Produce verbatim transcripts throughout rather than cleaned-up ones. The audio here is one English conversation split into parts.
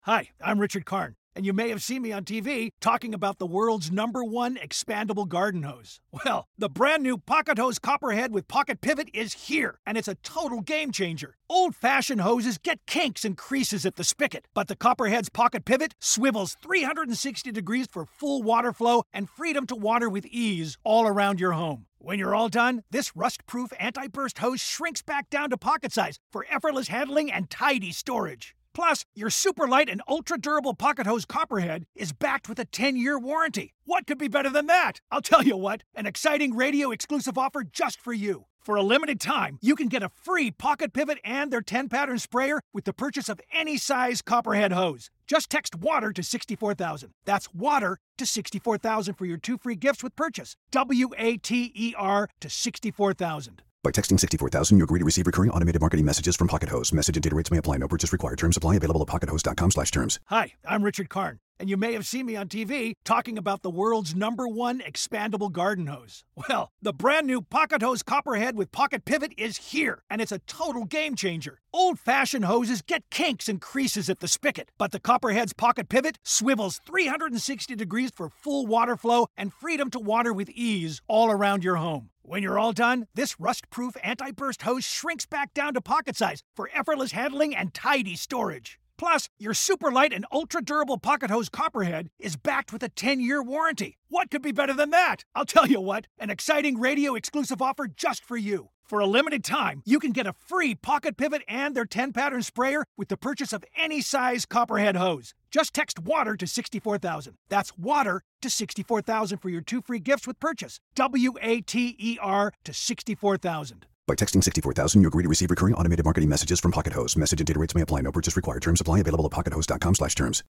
Hi, I'm Richard Karn, and you may have seen me on T V talking about the world's number one expandable garden hose. Well, the brand new Pocket Hose Copperhead with Pocket Pivot is here, and it's a total game changer. Old-fashioned hoses get kinks and creases at the spigot, but the Copperhead's Pocket Pivot swivels three hundred sixty degrees for full water flow and freedom to water with ease all around your home. When you're all done, this rust-proof anti-burst hose shrinks back down to pocket size for effortless handling and tidy storage. Plus, your super light and ultra-durable Pocket Hose Copperhead is backed with a ten-year warranty. What could be better than that? I'll tell you what, an exciting radio-exclusive offer just for you. For a limited time, you can get a free Pocket Pivot and their ten-pattern sprayer with the purchase of any size Copperhead hose. Just text WATER to sixty-four thousand. That's WATER to sixty-four thousand for your two free gifts with purchase. W A T E R to sixty-four thousand. By texting sixty-four thousand, you agree to receive recurring automated marketing messages from Pocket Hose. Message and data rates may apply. No purchase required. Terms apply. Available at pockethose.com slash terms. Hi, I'm Richard Karn, and you may have seen me on T V talking about the world's number one expandable garden hose. Well, the brand new Pocket Hose Copperhead with Pocket Pivot is here, and it's a total game changer. Old-fashioned hoses get kinks and creases at the spigot, but the Copperhead's Pocket Pivot swivels three hundred sixty degrees for full water flow and freedom to water with ease all around your home. When you're all done, this rust-proof anti-burst hose shrinks back down to pocket size for effortless handling and tidy storage. Plus, your super light and ultra-durable Pocket Hose Copperhead is backed with a ten-year warranty. What could be better than that? I'll tell you what, an exciting radio-exclusive offer just for you. For a limited time, you can get a free Pocket Pivot and their ten-pattern sprayer with the purchase of any size Copperhead hose. Just text WATER to sixty-four thousand. That's WATER to sixty-four thousand for your two free gifts with purchase. W A T E R to sixty-four thousand. By texting sixty-four thousand, you agree to receive recurring automated marketing messages from Pocket Hose. Message and data rates may apply. No purchase required. Terms apply. Available at pockethose.com slash terms.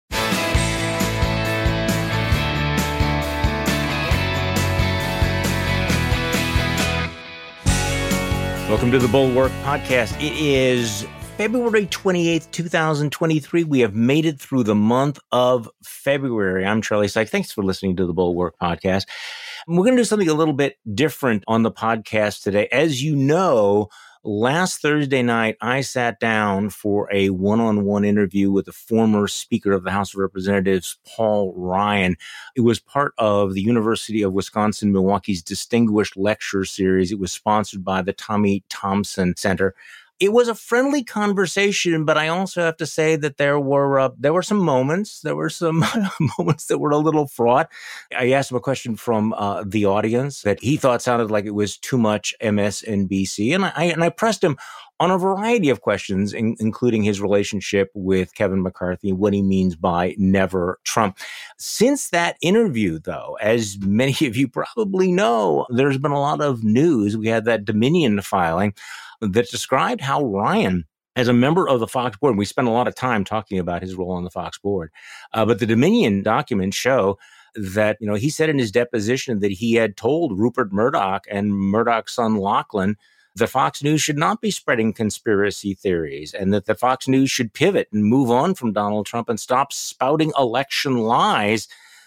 Welcome to the Bulwark Podcast. It is February twenty-eighth, twenty twenty-three. We have made it through the month of February. I'm Charlie Sykes. Thanks for listening to the Bulwark Podcast. And we're going to do something a little bit different on the podcast today. As you know, last Thursday night, I sat down for a one-on-one interview with the former Speaker of the House of Representatives, Paul Ryan. It was part of the University of Wisconsin-Milwaukee's Distinguished Lecture Series. It was sponsored by the Tommy Thompson Center. It was a friendly conversation, but I also have to say that there were uh, there were some moments, there were some moments that were a little fraught. I asked him a question from uh, the audience that he thought sounded like it was too much M S N B C, and I and I pressed him on a variety of questions, in, including his relationship with Kevin McCarthy, what he means by never Trump. Since that interview, though, as many of you probably know, there's been a lot of news. We had that Dominion filing that described how Ryan, as a member of the Fox board, and we spent a lot of time talking about his role on the Fox board, uh, but the Dominion documents show that, you know, he said in his deposition that he had told Rupert Murdoch and Murdoch's son Lachlan that Fox News should not be spreading conspiracy theories and that the Fox News should pivot and move on from Donald Trump and stop spouting election lies.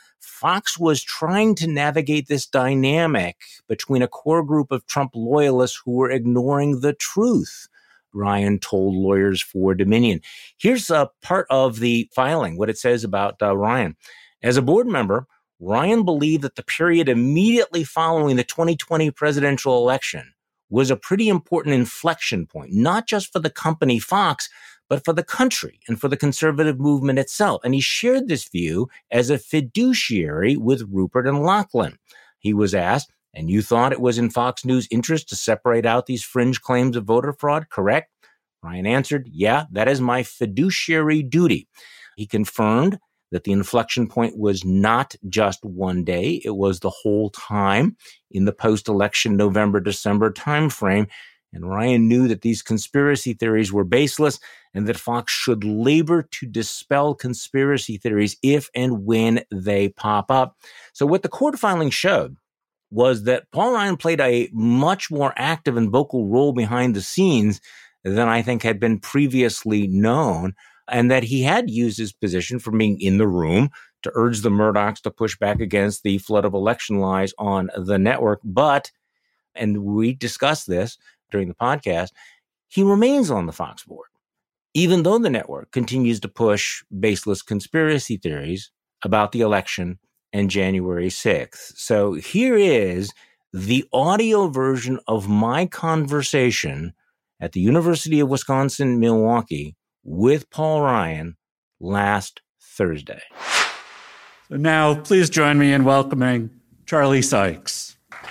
Fox was trying to navigate this dynamic between a core group of Trump loyalists who were ignoring the truth, Ryan told lawyers for Dominion. Here's a part of the filing, what it says about uh, Ryan. As a board member, Ryan believed that the period immediately following the twenty twenty presidential election was a pretty important inflection point, not just for the company Fox, but for the country and for the conservative movement itself. And he shared this view as a fiduciary with Rupert and Lachlan. He was asked, and you thought it was in Fox News' interest to separate out these fringe claims of voter fraud, correct? Ryan answered, yeah, that is my fiduciary duty. He confirmed that the inflection point was not just one day. It was the whole time in the post-election November-December timeframe. And Ryan knew that these conspiracy theories were baseless and that Fox should labor to dispel conspiracy theories if and when they pop up. So what the court filing showed was that Paul Ryan played a much more active and vocal role behind the scenes than I think had been previously known, and that he had used his position from being in the room to urge the Murdochs to push back against the flood of election lies on the network. But, and we discussed this during the podcast, he remains on the Fox board. even though the network continues to push baseless conspiracy theories about the election and January sixth. So here is the audio version of my conversation at the University of Wisconsin-Milwaukee with Paul Ryan last Thursday. So now, please join me in welcoming Charlie Sykes.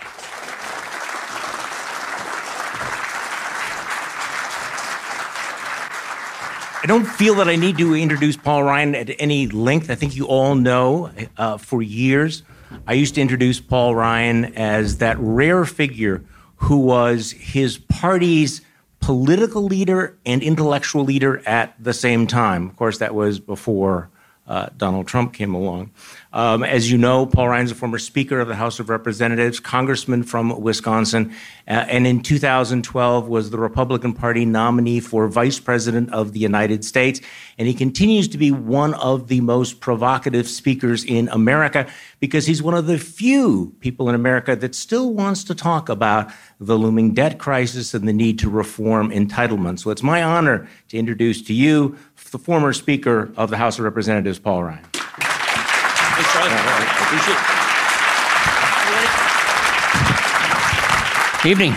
I don't feel that I need to introduce Paul Ryan at any length. I think you all know uh, for years, I used to introduce Paul Ryan as that rare figure who was his party's political leader and intellectual leader at the same time. Of course, that was before uh, Donald Trump came along. Um, as you know, Paul Ryan is a former Speaker of the House of Representatives, congressman from Wisconsin, uh, and in two thousand twelve was the Republican Party nominee for Vice President of the United States. And he continues to be one of the most provocative speakers in America because he's one of the few people in America that still wants to talk about the looming debt crisis and the need to reform entitlements. So it's my honor to introduce to you the former Speaker of the House of Representatives, Paul Ryan. Thanks, Charlie. Yeah, I appreciate it. Evening.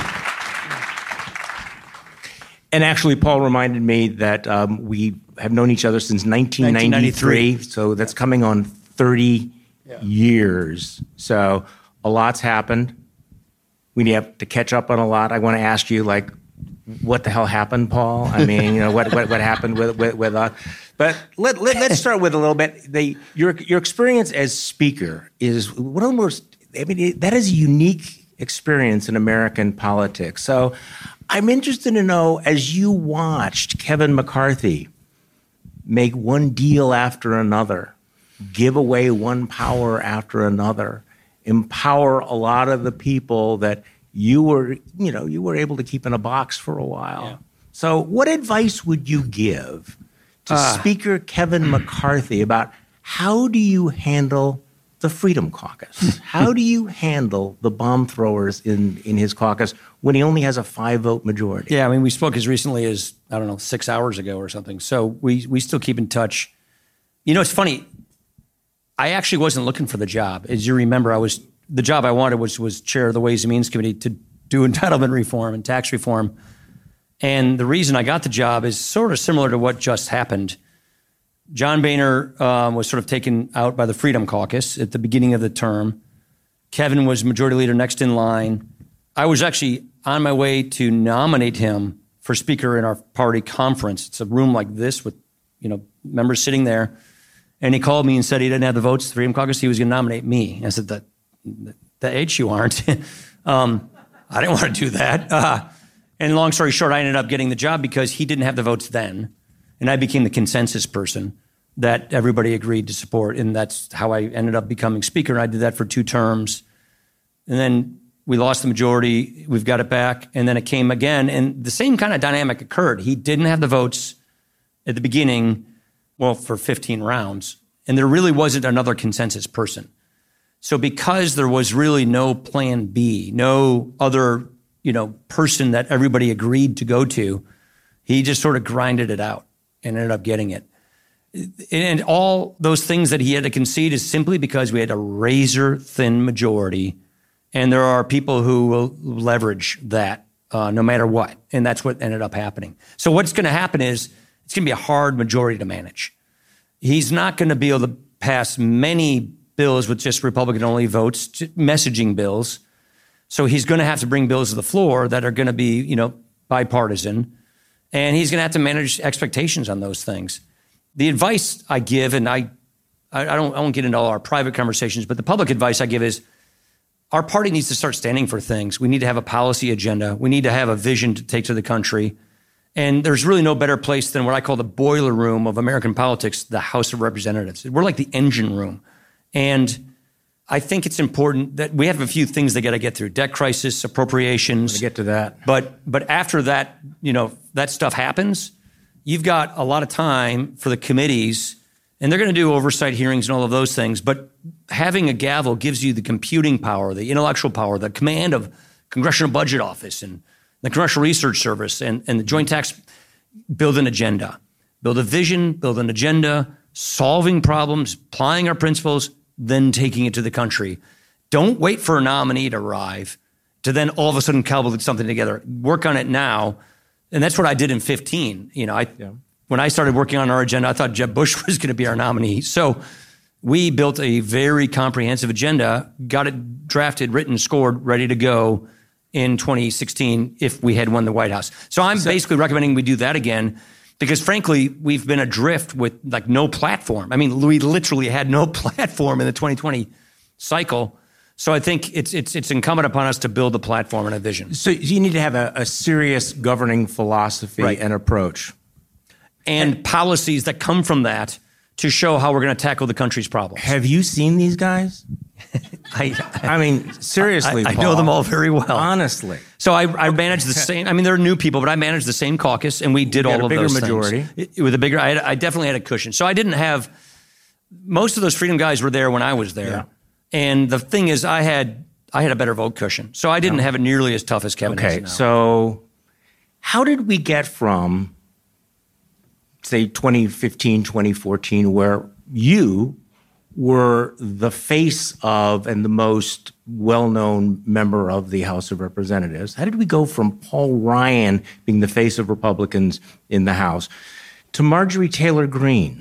And actually, Paul reminded me that um, we have known each other since nineteen ninety-three, nineteen ninety-three. So that's coming on thirty yeah. years. So a lot's happened. We have to catch up on a lot. I want to ask you, like, what the hell happened, Paul? I mean, you know, what what, what happened with with, with us? But let, let let's start with a little bit. The your your experience as Speaker is one of the most. I mean, it, that is a unique experience in American politics. So, I'm interested to know, as you watched Kevin McCarthy make one deal after another, give away one power after another, empower a lot of the people that you were, you know, you were able to keep in a box for a while. Yeah. So what advice would you give to uh, Speaker Kevin McCarthy about how do you handle the Freedom Caucus? How do you handle the bomb throwers in, in his caucus when he only has a five-vote majority? Yeah, I mean, we spoke as recently as, I don't know, six hours ago or something. So we we still keep in touch. You know, it's funny. I actually wasn't looking for the job. As you remember, I was the job I wanted was was chair of the Ways and Means Committee to do entitlement reform and tax reform. And the reason I got the job is sort of similar to what just happened. John Boehner um, was sort of taken out by the Freedom Caucus at the beginning of the term. Kevin was majority leader next in line. I was actually on my way to nominate him for speaker in our party conference. It's a room like this with, you know, members sitting there. And he called me and said he didn't have the votes, the Freedom Caucus. He was going to nominate me. I said, the, the H you aren't. um, I didn't want to do that. Uh, and long story short, I ended up getting the job because he didn't have the votes then. And I became the consensus person that everybody agreed to support. And that's how I ended up becoming speaker. And I did that for two terms. And then we lost the majority. We've got it back. And then it came again. And the same kind of dynamic occurred. He didn't have the votes at the beginning, well, for fifteen rounds. And there really wasn't another consensus person. So because there was really no plan B, no other, you know, person that everybody agreed to go to, he just sort of grinded it out and ended up getting it. And all those things that he had to concede is simply because we had a razor thin majority. And there are people who will leverage that uh, no matter what. And that's what ended up happening. So what's going to happen is it's going to be a hard majority to manage. He's not going to be able to pass many bills with just Republican-only votes, messaging bills. So he's going to have to bring bills to the floor that are going to be, you know, bipartisan. And he's going to have to manage expectations on those things. The advice I give, and I, I don't, I won't get into all our private conversations, but the public advice I give is our party needs to start standing for things. We need to have a policy agenda. We need to have a vision to take to the country. And there's really no better place than what I call the boiler room of American politics, the House of Representatives. We're like the engine room. And I think it's important that we have a few things that got to get through: debt crisis, appropriations. We'll get to that. But but after that, you know, that stuff happens, you've got a lot of time for the committees, and they're going to do oversight hearings and all of those things. But having a gavel gives you the computing power, the intellectual power, the command of Congressional Budget Office and the Congressional Research Service and, and the Joint Tax Build an agenda. build a vision, build an agenda, solving problems, applying our principles, then taking it to the country. Don't wait for a nominee to arrive to then all of a sudden cobble something together. Work on it now. And that's what I did in fifteen. You know, I yeah. when I started working on our agenda, I thought Jeb Bush was going to be our nominee. So we built a very comprehensive agenda, got it drafted, written, scored, ready to go in twenty sixteen if we had won the White House. So I'm so, basically recommending we do that again because, frankly, we've been adrift with like no platform. I mean, we literally had no platform in the twenty twenty cycle. So I think it's it's it's incumbent upon us to build a platform and a vision. So you need to have a, a serious governing philosophy right. and approach. And, and policies that come from that to show how we're going to tackle the country's problems. Have you seen these guys? I, I mean, seriously, I, I Paul, know them all very well. Honestly. So I, I manage the same, I mean, there are new people, but I managed the same caucus, and we did you all of those majority. things. It, with a bigger, I, had, I definitely had a cushion. So I didn't have, most of those Freedom guys were there when I was there. Yeah. And the thing is, I had I had a better vote cushion. So I didn't yeah. have it nearly as tough as Kevin okay, has now. So how did we get from, say, twenty fifteen, twenty fourteen, where you were the face of and the most well-known member of the House of Representatives. How did we go from Paul Ryan being the face of Republicans in the House to Marjorie Taylor Greene?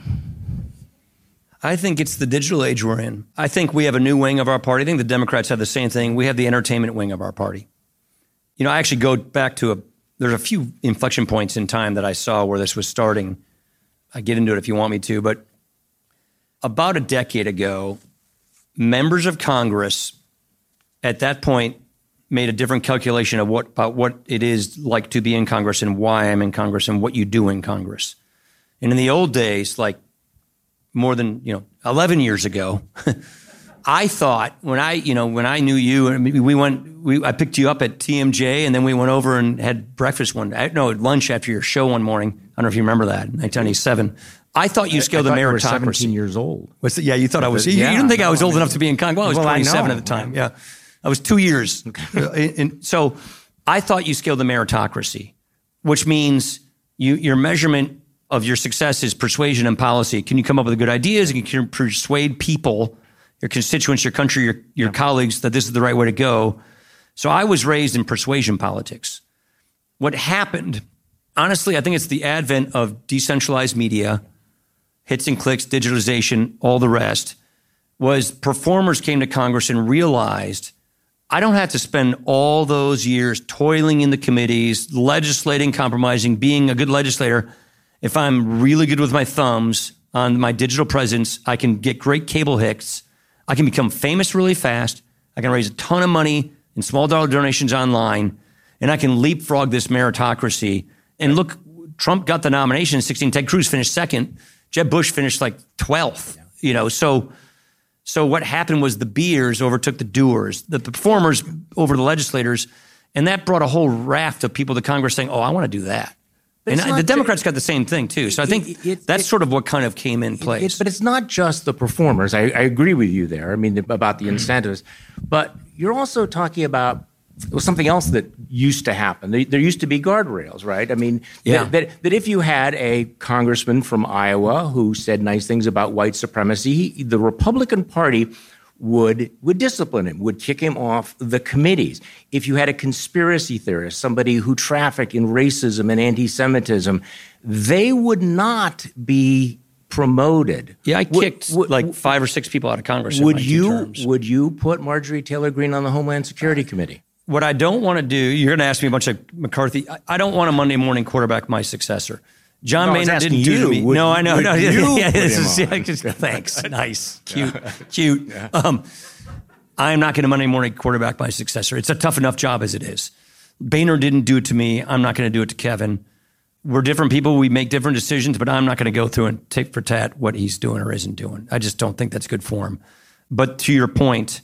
I think it's the digital age we're in. I think we have a new wing of our party. I think the Democrats have the same thing. We have the entertainment wing of our party. You know, I actually go back to a, there's a few inflection points in time that I saw where this was starting. I get into it if you want me to, but about a decade ago, members of Congress at that point made a different calculation of what about what it is like to be in Congress and why I'm in Congress and what you do in Congress. And in the old days, like more than, you know, eleven years ago, I thought when I, you know, when I knew you and we went, we, I picked you up at T M J and then we went over and had breakfast one, no, lunch after your show one morning. I don't know if you remember that, nineteen ninety-seven. I thought you scaled I, I the meritocracy. You were seventeen years old. What's the, yeah, you thought I was. You, yeah, you didn't think no, I was old I mean, enough to be in Congress. Well, I was well, twenty-seven I at the time. Yeah, I was two years. Okay. And so I thought you scaled the meritocracy, which means you, your measurement of your success is persuasion and policy. Can you come up with good ideas? And you can persuade people, your constituents, your country, your, your yeah. colleagues that this is the right way to go. So I was raised in persuasion politics. What happened, honestly, I think it's the advent of decentralized media, hits and clicks, digitalization, all the rest, was performers came to Congress and realized I don't have to spend all those years toiling in the committees, legislating, compromising, being a good legislator. If I'm really good with my thumbs on my digital presence, I can get great cable hits. I can become famous really fast. I can raise a ton of money in small dollar donations online, and I can leapfrog this meritocracy. And look, Trump got the nomination in sixteen. Ted Cruz finished second. Jeb Bush finished like twelfth. You know, so so what happened was the beers overtook the doers, the performers over the legislators, and that brought a whole raft of people to Congress saying, "Oh, I want to do that." And I, the Democrats got the same thing, too. So I think it, it, that's it, sort of what kind of came in place. It, but it's not just the performers. I, I agree with you there. I mean, about the incentives. But you're also talking about something else that used to happen. There, there used to be guardrails, right? I mean, yeah. that, that, that if you had a congressman from Iowa who said nice things about white supremacy, he, the Republican Party would would discipline him, would kick him off the committees. If you had a conspiracy theorist, somebody who trafficked in racism and anti-Semitism, they would not be promoted. Yeah, I kicked would, like five or six people out of Congress in would my two you terms. Would you put Marjorie Taylor Greene on the Homeland Security Committee? What I don't want to do, you're going to ask me a bunch of McCarthy. I, I don't want a Monday morning quarterback my successor. John no, Maynard didn't you, do to me. Would, no, I know. No, you yeah, this him is, yeah, just, thanks. Nice. Cute. Yeah. Cute. Yeah. Um, I am not going to Monday morning quarterback my successor. It's a tough enough job as it is. Boehner didn't do it to me. I'm not going to do it to Kevin. We're different people. We make different decisions, but I'm not going to go through and tit for tat what he's doing or isn't doing. I just don't think that's good for him. But to your point,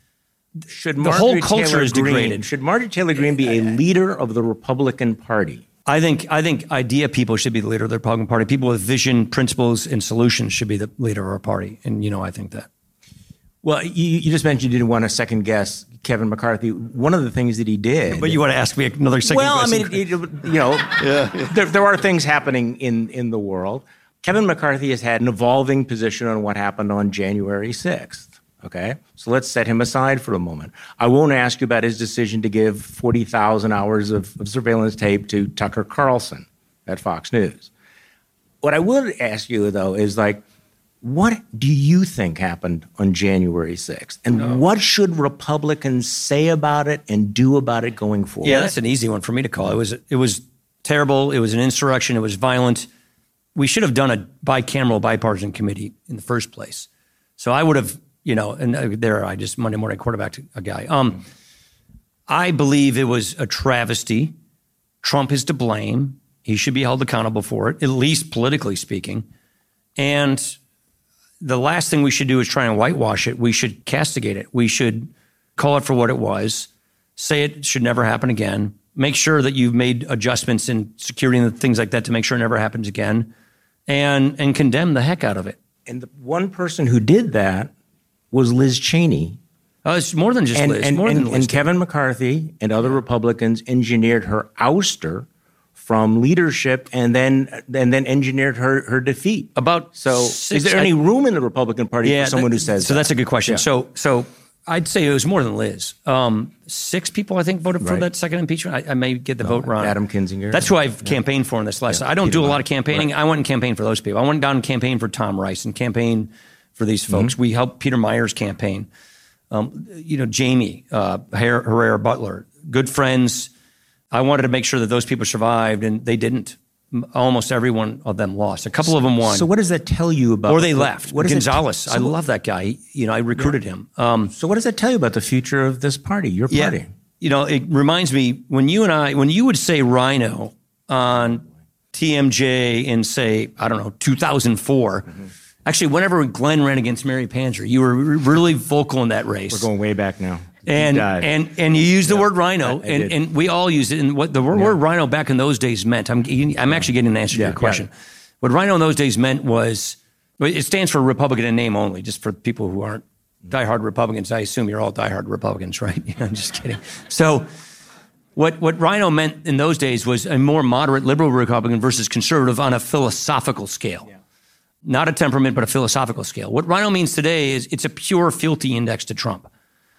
should the Marjorie whole culture Taylor is Greene, degraded. Should Marjorie Taylor Greene be a leader of the Republican Party? I think I think idea people should be the leader of the Republican Party. People with vision, principles, and solutions should be the leader of our party. And, you know, I think that. Well, you, you just mentioned you didn't want to second guess Kevin McCarthy. One of the things that he did. But you want to ask me another second well, question? Well, I mean, it, it, you know, yeah. there, there are things happening in, in the world. Kevin McCarthy has had an evolving position on what happened on January sixth. Okay, so let's set him aside for a moment. I won't ask you about his decision to give forty thousand hours of, of surveillance tape to Tucker Carlson at Fox News. What I would ask you, though, is like, what do you think happened on January sixth? And no. what should Republicans say about it and do about it going forward? Yeah, that's an easy one for me to call. It was it was terrible. It was an insurrection. It was violent. We should have done a bicameral bipartisan committee in the first place. So I would have, you know, and there I just Monday morning quarterbacked a guy. Um, I believe it was a travesty. Trump is to blame. He should be held accountable for it, at least politically speaking. And the last thing we should do is try and whitewash it. We should castigate it. We should call it for what it was, say it should never happen again, make sure that you've made adjustments in security and things like that to make sure it never happens again, and and condemn the heck out of it. And the one person who did that was Liz Cheney. Uh, it's more than just and, Liz. And, more and, than Liz and Kevin McCarthy and other Republicans engineered her ouster from leadership, and then and then engineered her her defeat. About so, six, is there any room in the Republican Party yeah, for someone that, who says so? that? That's a good question. Yeah. So, so I'd say it was more than Liz. Um, six people, I think, voted for right. that second impeachment. I, I may get the no, vote wrong. Adam Kinzinger. That's who I've yeah. campaigned for in this last. Yeah. I don't Peter do a lot of campaigning. Right. I went and campaigned for those people. I went down and campaigned for Tom Rice and campaigned for these folks. Mm-hmm. We helped Peter Myers campaign. Um, you know, Jamie uh, Herrera Butler, good friends. I wanted to make sure that those people survived, and they didn't. Almost every one of them lost. A couple so, of them won. So what does that tell you about? Or they left. What Gonzalez. T- so I love that guy. You know, I recruited yeah. him. Um, so what does that tell you about the future of this party, your party? Yeah, you know, it reminds me when you and I, when you would say Rhino on T M J in, say, I don't know, two thousand four. Mm-hmm. Actually, whenever Glenn ran against Mary Panzer, you were really vocal in that race. We're going way back now. And and and you used the yeah, word rhino, I, I and, and we all used it. And what the word, yeah. word rhino back in those days meant, I'm I'm actually getting an answer to yeah, your question. What rhino in those days meant was, it stands for Republican in name only, just for people who aren't diehard Republicans. I assume you're all diehard Republicans, right? You know, I'm just kidding. So what what rhino meant in those days was a more moderate liberal Republican versus conservative on a philosophical scale. Yeah. Not a temperament, but a philosophical scale. What rhino means today is it's a pure fealty index to Trump.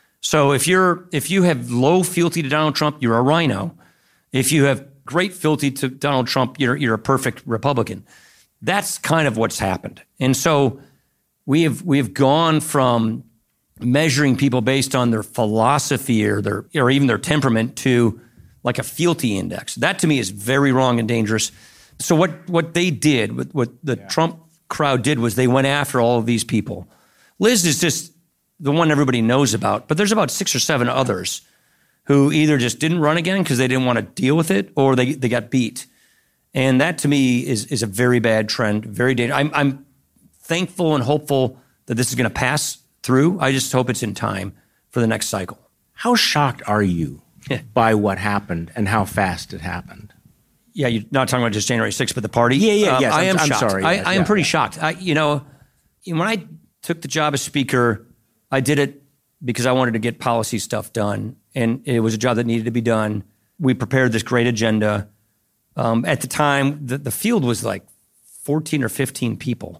So if you're if you have low fealty to Donald Trump, you're a rhino. If you have great fealty to Donald Trump, you're you're a perfect Republican. That's kind of what's happened. And so we have we have gone from measuring people based on their philosophy or their or even their temperament to like a fealty index. That to me is very wrong and dangerous. So what what they did, what, what the yeah. Trump crowd did was they went after all of these people. Liz is just the one everybody knows about, but there's about six or seven others who either just didn't run again because they didn't want to deal with it, or they they got beat. And that to me is is a very bad trend, very dangerous. I'm, I'm thankful and hopeful that this is going to pass through. I just hope it's in time for the next cycle. How shocked are you by what happened and how fast it happened? Yeah, you're not talking about just January sixth, but the party? Yeah, yeah, um, yes. I am I'm, shocked. I'm sorry. I, yes, I am yeah, pretty yeah. shocked. I, you know, when I took the job as speaker, I did it because I wanted to get policy stuff done, and it was a job that needed to be done. We prepared this great agenda. Um, at the time, the, the field was like fourteen or fifteen people,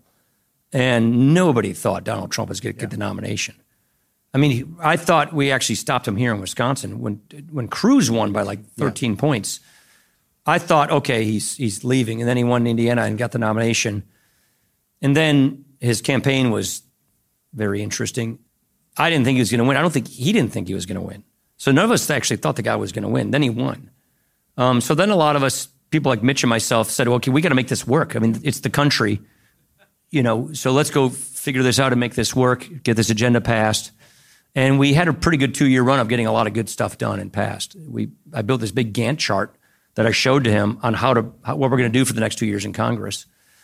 and nobody thought Donald Trump was going to yeah. get the nomination. I mean, he, I thought we actually stopped him here in Wisconsin when when Cruz won by like thirteen yeah. points. I thought, okay, he's he's leaving, and then he won in Indiana and got the nomination. And then his campaign was very interesting. I didn't think he was going to win. I don't think he didn't think he was going to win. So none of us actually thought the guy was going to win. Then he won. Um, so then a lot of us, people like Mitch and myself, said, okay, we got to make this work. I mean, it's the country, you know, so let's go figure this out and make this work, get this agenda passed. And we had a pretty good two-year run of getting a lot of good stuff done and passed. We, I built this big Gantt chart that I showed to him on how to how, what we're going to do for the next two years in Congress.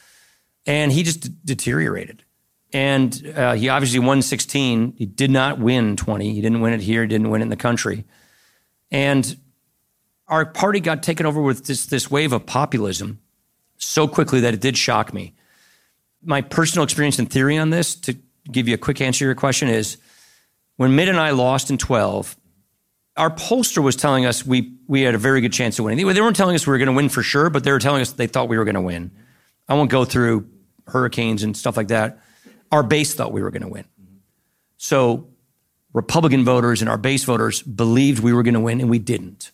And he just d- deteriorated. And uh, he obviously won sixteen. He did not win twenty. He didn't win it here. He didn't win it in the country. And our party got taken over with this, this wave of populism so quickly that it did shock me. My personal experience and theory on this, to give you a quick answer to your question, is when Mitt and I lost in twelve, our pollster was telling us we we had a very good chance of winning. They, they weren't telling us we were going to win for sure, but they were telling us they thought we were going to win. I won't go through hurricanes and stuff like that, our base thought we were going to win. So Republican voters and our base voters believed we were going to win, and we didn't.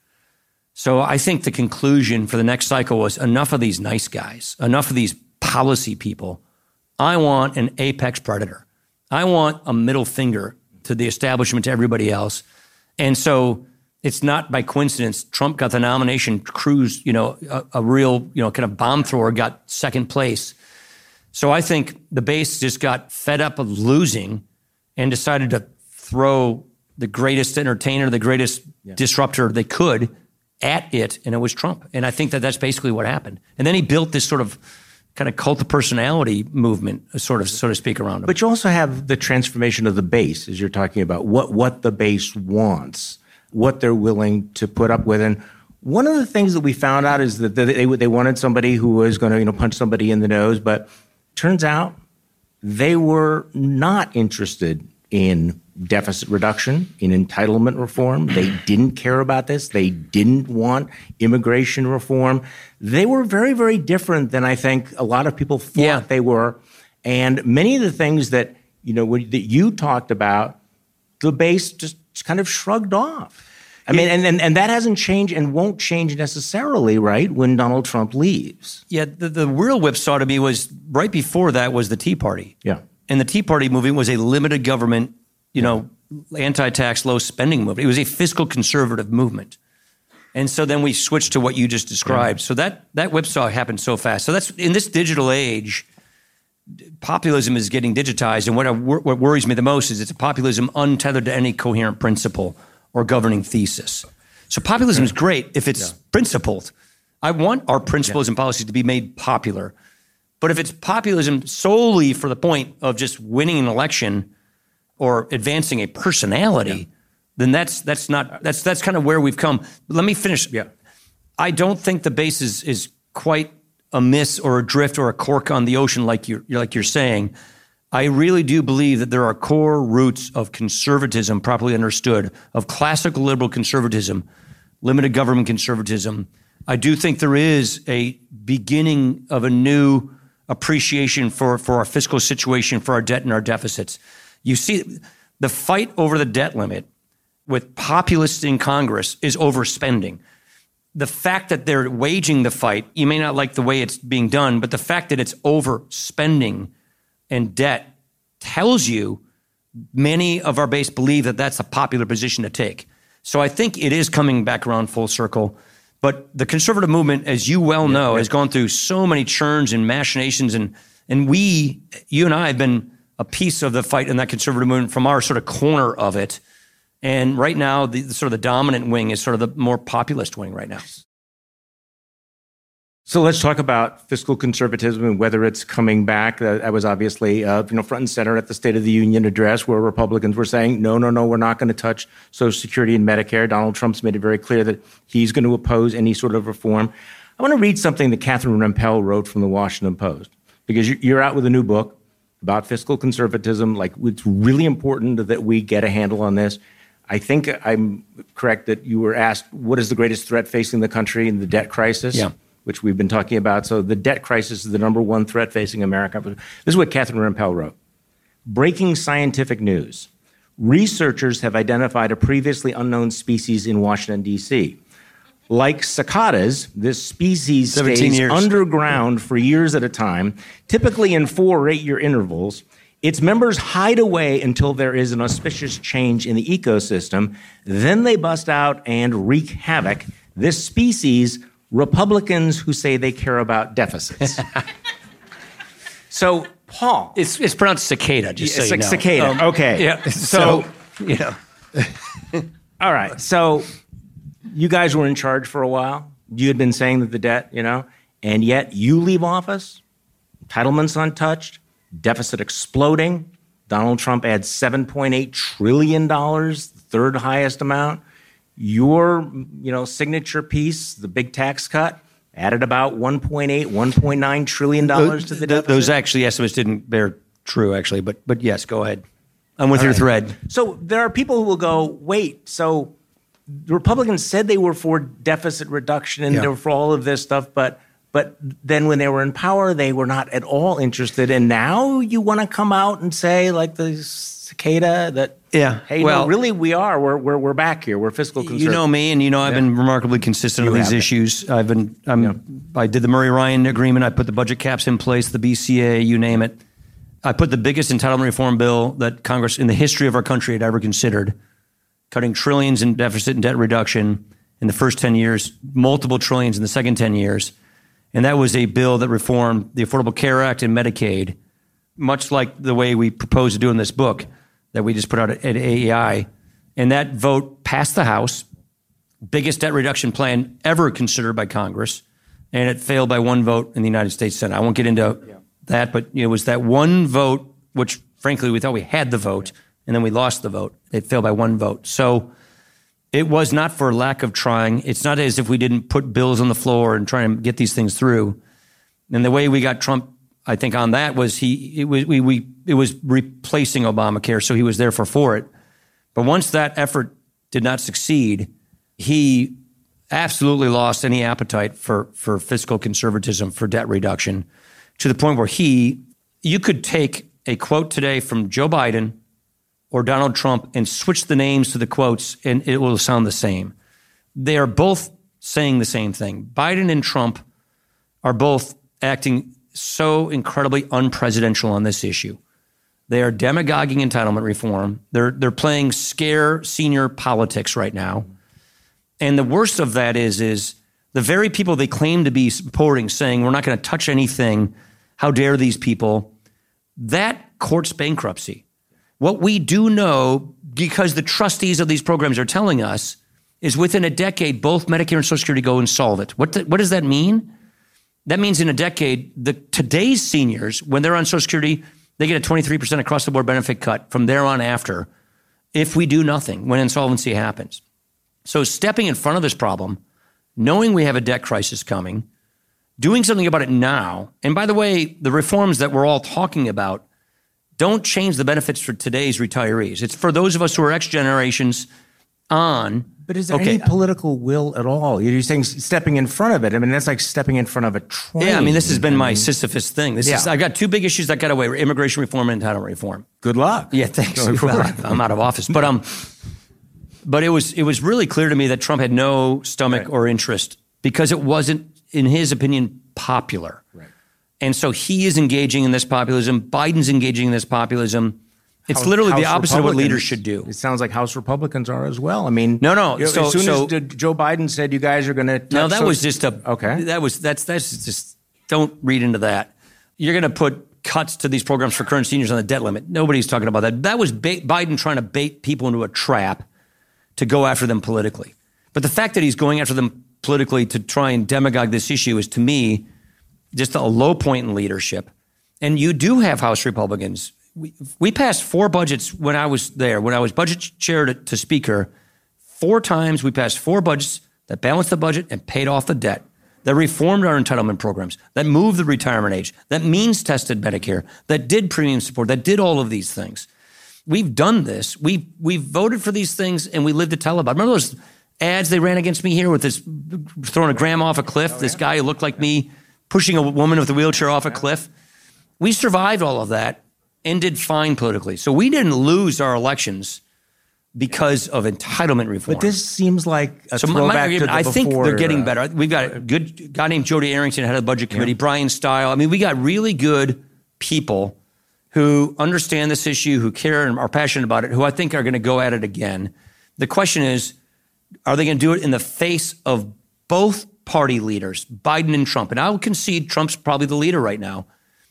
So I think the conclusion for the next cycle was enough of these nice guys, enough of these policy people. I want an apex predator. I want a middle finger to the establishment, to everybody else. And so it's not by coincidence Trump got the nomination. Cruz, you know, a, a real, you know, kind of bomb thrower, got second place. So I think the base just got fed up of losing and decided to throw the greatest entertainer, the greatest yeah. disruptor they could at it, and it was Trump. And I think that that's basically what happened. And then he built this sort of kind of cult of personality movement, sort of, so to speak, around him. But you also have the transformation of the base, as you're talking about, what, what the base wants, what they're willing to put up with. And one of the things that we found out is that they, they wanted somebody who was going to, you know, punch somebody in the nose, but turns out they were not interested in deficit reduction, in entitlement reform. They didn't care about this. They didn't want immigration reform. They were very, very different than I think a lot of people thought yeah. they were. And many of the things that, you know, that you talked about, the base just kind of shrugged off. I mean, and, and, and that hasn't changed and won't change necessarily, right, when Donald Trump leaves. Yeah, the, the real whipsaw to me was right before that was the Tea Party. Yeah. And the Tea Party movement was a limited government, you know, anti-tax, low spending movement. It was a fiscal conservative movement. And so then we switched to what you just described. Yeah. So that, that whipsaw happened so fast. So that's, in this digital age, populism is getting digitized. And what, I, what worries me the most is it's a populism untethered to any coherent principle or governing thesis. So populism is great if it's yeah. principled. I want our principles yeah. and policies to be made popular. But if it's populism solely for the point of just winning an election or advancing a personality, yeah. then that's that's not that's that's kind of where we've come. But let me finish. Yeah. I don't think the base is, is quite a miss or a drift or a cork on the ocean like you're like you're saying. I really do believe that there are core roots of conservatism, properly understood, of classical liberal conservatism, limited government conservatism. I do think there is a beginning of a new appreciation for, for our fiscal situation, for our debt and our deficits. You see, the fight over the debt limit with populists in Congress is overspending. The fact that they're waging the fight, you may not like the way it's being done, but the fact that it's overspending and debt tells you many of our base believe that that's a popular position to take. So I think it is coming back around full circle. But the conservative movement, as you well know, yeah, yeah. has gone through so many churns and machinations. And and we, you and I, have been a piece of the fight in that conservative movement from our sort of corner of it. And right now, the, the sort of the dominant wing is sort of the more populist wing right now. So let's talk about fiscal conservatism and whether it's coming back. Uh, that was obviously uh, you know, front and center at the State of the Union address, where Republicans were saying, no, no, no, we're not going to touch Social Security and Medicare. Donald Trump's made it very clear that he's going to oppose any sort of reform. I want to read something that Catherine Rampell wrote from the Washington Post, because you're out with a new book about fiscal conservatism. Like, it's really important that we get a handle on this. I think I'm correct that you were asked, what is the greatest threat facing the country in the debt crisis? Yeah. Which we've been talking about. So the debt crisis is the number one threat facing America. This is what Catherine Rampell wrote. Breaking scientific news. Researchers have identified a previously unknown species in Washington, D C. Like cicadas, this species stays years. underground for years at a time, typically in four or eight-year intervals. Its members hide away until there is an auspicious change in the ecosystem. Then they bust out and wreak havoc. This species, Republicans who say they care about deficits. So, Paul. It's it's pronounced cicada, just it's so like you know. Cicada, um, okay. Yeah. So, so you know. All right. So, you guys were in charge for a while. You had been saying that the debt, you know, and yet you leave office, entitlements untouched, deficit exploding. Donald Trump adds seven point eight trillion dollars, third highest amount. Your, you know, signature piece, the big tax cut, added about one point eight, one point nine trillion dollars to the deficit. Those actually estimates didn't bear true, actually, but but yes, go ahead. I'm with all your right. thread. So there are people who will go, wait, so the Republicans said they were for deficit reduction and yeah. they were for all of this stuff, but But then when they were in power, they were not at all interested. And now you want to come out and say, like the cicada, that, yeah, hey, well, no, really, we are. We're, we're, we're back here. We're fiscal conservative. You know me, and you know I've yeah. been remarkably consistent you on these issues. I've been, I'm, yeah. I did the Murray-Ryan agreement. I put the budget caps in place, the B C A, you name it. I put the biggest entitlement reform bill that Congress in the history of our country had ever considered, cutting trillions in deficit and debt reduction in the first ten years, multiple trillions in the second ten years. And that was a bill that reformed the Affordable Care Act and Medicaid, much like the way we propose to do in this book that we just put out at A E I. And that vote passed the House, biggest debt reduction plan ever considered by Congress, and it failed by one vote in the United States Senate. I won't get into yeah. that, but it was that one vote, which frankly we thought we had the vote, and then we lost the vote. It failed by one vote. So it was not for lack of trying. It's not as if we didn't put bills on the floor and try and get these things through. And the way we got Trump, I think, on that was he it was we, we it was replacing Obamacare, so he was therefore for it. But once that effort did not succeed, he absolutely lost any appetite for for fiscal conservatism, for debt reduction, to the point where he you could take a quote today from Joe Biden or Donald Trump and switch the names to the quotes and it will sound the same. They are both saying the same thing. Biden and Trump are both acting so incredibly unpresidential on this issue. They are demagoguing entitlement reform. They're they're playing scare senior politics right now. And the worst of that is, is the very people they claim to be supporting, saying we're not going to touch anything, how dare these people, that courts bankruptcy. What we do know, because the trustees of these programs are telling us, is within a decade, both Medicare and Social Security go insolvent. What, the, what does that mean? That means in a decade, the today's seniors, when they're on Social Security, they get a twenty-three percent across-the-board benefit cut from there on after if we do nothing when insolvency happens. So stepping in front of this problem, knowing we have a debt crisis coming, doing something about it now, and by the way, the reforms that we're all talking about don't change the benefits for today's retirees. It's for those of us who are X generations on. But is there okay. any political will at all? You're saying stepping in front of it. I mean, that's like stepping in front of a train. Yeah, I mean, this has been my Sisyphus thing. This yeah. is, I got two big issues that got away: immigration reform and entitlement reform. Good luck. Yeah, thanks. Well, I'm out of office, but um, but it was it was really clear to me that Trump had no stomach right. or interest because it wasn't, in his opinion, popular. Right. And so he is engaging in this populism. Biden's engaging in this populism. It's House, literally House the opposite of what leaders should do. It sounds like House Republicans are as well. I mean, no, no. You know, so, as soon so, as Joe Biden said you guys are going to, no, that so, was just a okay. That was that's that's just don't read into that. You're going to put cuts to these programs for current seniors on the debt limit. Nobody's talking about that. That was bait, Biden trying to bait people into a trap to go after them politically. But the fact that he's going after them politically to try and demagogue this issue is, to me, just a low point in leadership. And you do have House Republicans. We, we passed four budgets when I was there, when I was budget chair to, to speaker. Four times we passed four budgets that balanced the budget and paid off the debt, that reformed our entitlement programs, that moved the retirement age, that means-tested Medicare, that did premium support, that did all of these things. We've done this. We we voted for these things and we lived to tell about it. Remember those ads they ran against me here with this throwing a grandma off a cliff, oh, yeah. this guy who looked like me pushing a woman with a wheelchair off a cliff? We survived all of that and did fine politically. So we didn't lose our elections because of entitlement reform. But this seems like a so throwback my argument, to the I think before, they're getting uh, better. We've got a good guy named Jody Arrington, head of the budget committee, yeah. Brian Stile. I mean, we got really good people who understand this issue, who care and are passionate about it, who I think are going to go at it again. The question is, are they going to do it in the face of both party leaders, Biden and Trump? And I would concede Trump's probably the leader right now.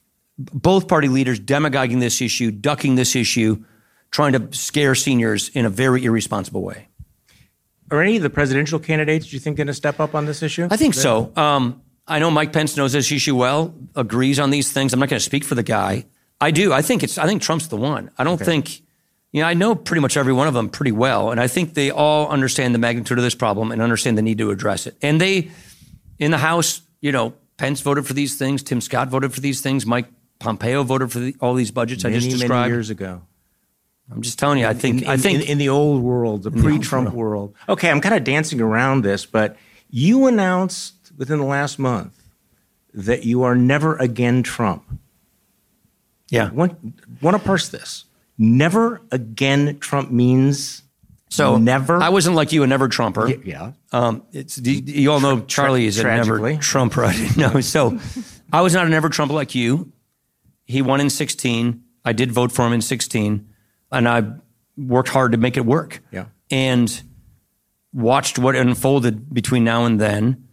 Both party leaders demagoguing this issue, ducking this issue, trying to scare seniors in a very irresponsible way. Are any of the presidential candidates, do you think, going to step up on this issue? I think so. Um, I know Mike Pence knows this issue well, agrees on these things. I'm not going to speak for the guy. I do. I think it's. I think Trump's the one. I don't okay. think, you know, I know pretty much every one of them pretty well, and I think they all understand the magnitude of this problem and understand the need to address it. And they, in the House, you know, Pence voted for these things. Tim Scott voted for these things. Mike Pompeo voted for the, all these budgets many, I just described. Many years ago. I'm just telling you, I think, in, I think in, in the old world, the pre-Trump world. world. Okay, I'm kind of dancing around this, but you announced within the last month that you are never again Trump. Yeah. Want, want to parse this. Never again Trump means so never. I wasn't like you, a never Trumper. Y- yeah. Um, it's you, you all know Charlie is a never Trumper. No, so I was not a never Trumper like you. He won in sixteen. I did vote for him in sixteen, and I worked hard to make it work. Yeah. And watched what unfolded between now and then.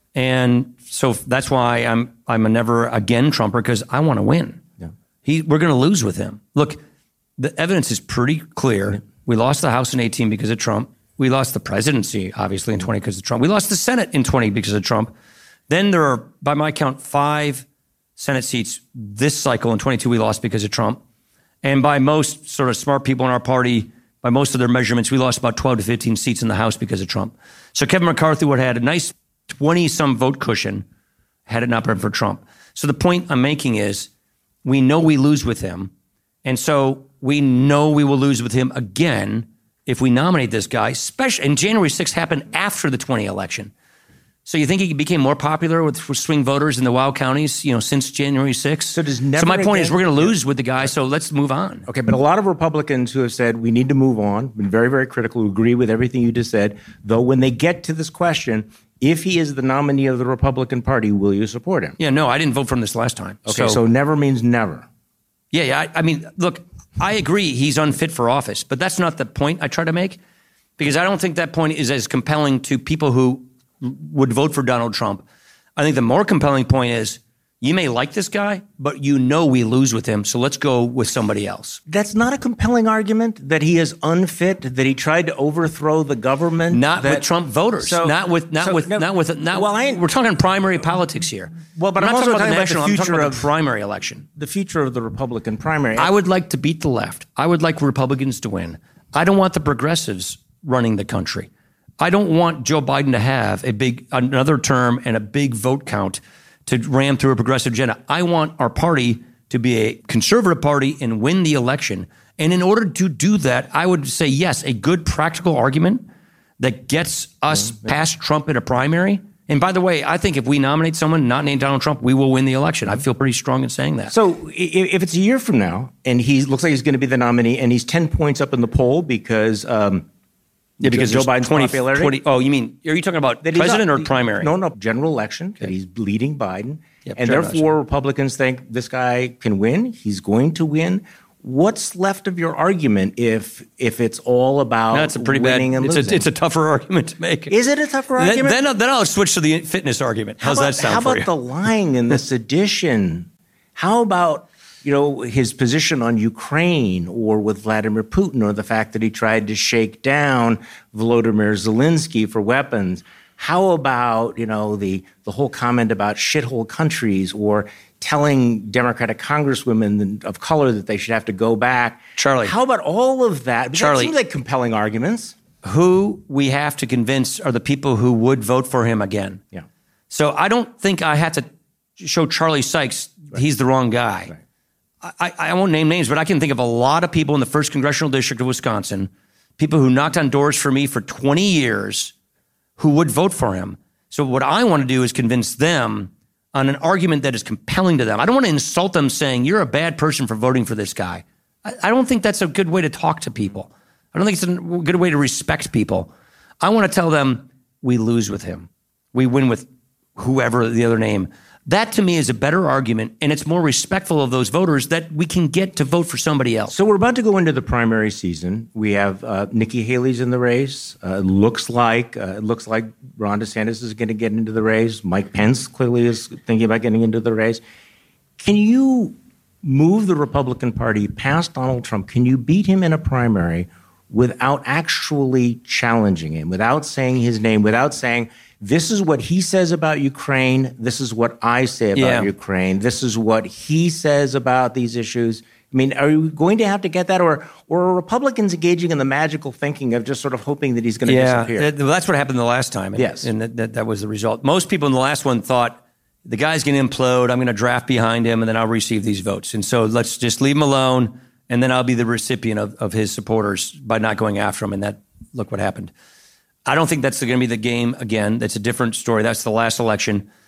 And so that's why I'm I'm a never again Trumper, because I want to win. Yeah. He we're going to lose with him. Look, the evidence is pretty clear. Yeah. We lost the House in eighteen because of Trump. We lost the presidency, obviously, in twenty because of Trump. We lost the Senate in twenty because of Trump. Then there are, by my count, five Senate seats this cycle. In twenty-two, we lost because of Trump. And by most sort of smart people in our party, by most of their measurements, we lost about twelve to fifteen seats in the House because of Trump. So Kevin McCarthy would have had a nice twenty-some vote cushion had it not been for Trump. So the point I'm making is we know we lose with him. And so we know we will lose with him again if we nominate this guy, especially, and January sixth happened after the twenty election. So you think he became more popular with swing voters in the wild counties, you know, since January sixth? So does never So my point again, is we're going to lose with the guy, so let's move on. Okay, but a lot of Republicans who have said we need to move on, been very, very critical, who agree with everything you just said, though when they get to this question, if he is the nominee of the Republican Party, will you support him? Yeah, no, I didn't vote for him this last time. Okay, so, so never means never. Yeah, yeah. I, I mean, look, I agree he's unfit for office, but that's not the point I try to make, because I don't think that point is as compelling to people who would vote for Donald Trump. I think the more compelling point is you may like this guy, but you know we lose with him, so let's go with somebody else. That's not a compelling argument that he is unfit, that he tried to overthrow the government. Not that, with Trump voters. So, not with not so, with no, not with not. Well, I, we're talking primary politics here. Well, but I'm, I'm not also talking about the talking national. about the I'm talking future about of the primary election. The future of the Republican primary. I would like to beat the left. I would like Republicans to win. I don't want the progressives running the country. I don't want Joe Biden to have a big another term and a big vote count to ram through a progressive agenda. I want our party to be a conservative party and win the election. And in order to do that, I would say, yes, a good practical argument that gets us mm-hmm. past Trump in a primary. And by the way, I think if we nominate someone not named Donald Trump, we will win the election. I feel pretty strong in saying that. So if it's a year from now and he looks like he's going to be the nominee and he's ten points up in the poll because um, Yeah, because Joe Biden's twenty, popularity. twenty, oh, you mean, are you talking about that president not, or primary? No, no, general election, okay. That he's leading Biden. Yep, and therefore, election. Republicans think this guy can win. He's going to win. What's left of your argument if if it's all about no, it's a pretty winning bad, and it's losing? A, it's a tougher argument to make. Is it a tougher argument? Then, then, then I'll switch to the fitness argument. How's how about, that sound how for about you? the lying and the sedition? How about, you know, his position on Ukraine or with Vladimir Putin, or the fact that he tried to shake down Volodymyr Zelensky for weapons? How about, you know, the, the whole comment about shithole countries, or telling Democratic congresswomen of color that they should have to go back? Charlie. How about all of that? Charlie. That seems like compelling arguments. Who we have to convince are the people who would vote for him again. Yeah. So I don't think I have to show Charlie Sykes right. he's the wrong guy. Right. I, I won't name names, but I can think of a lot of people in the first congressional district of Wisconsin, people who knocked on doors for me for twenty years, who would vote for him. So what I want to do is convince them on an argument that is compelling to them. I don't want to insult them saying, you're a bad person for voting for this guy. I, I don't think that's a good way to talk to people. I don't think it's a good way to respect people. I want to tell them, we lose with him. We win with whoever the other name. That, to me, is a better argument, and it's more respectful of those voters that we can get to vote for somebody else. So we're about to go into the primary season. We have uh, Nikki Haley's in the race. Uh, looks like uh, it looks like Ron DeSantis is going to get into the race. Mike Pence clearly is thinking about getting into the race. Can you move the Republican Party past Donald Trump? Can you beat him in a primary without actually challenging him, without saying his name, without saying, this is what he says about Ukraine, this is what I say about yeah. Ukraine, this is what he says about these issues? I mean, are you going to have to get that, or or are Republicans engaging in the magical thinking of just sort of hoping that he's going to yeah, disappear? Yeah, well, that's what happened the last time. And, yes. And that, that, that was the result. Most people in the last one thought, the guy's going to implode, I'm going to draft behind him, and then I'll receive these votes. And so let's just leave him alone, and then I'll be the recipient of, of his supporters by not going after him. And that, look what happened. I don't think that's going to be the game again. That's a different story. That's the last election.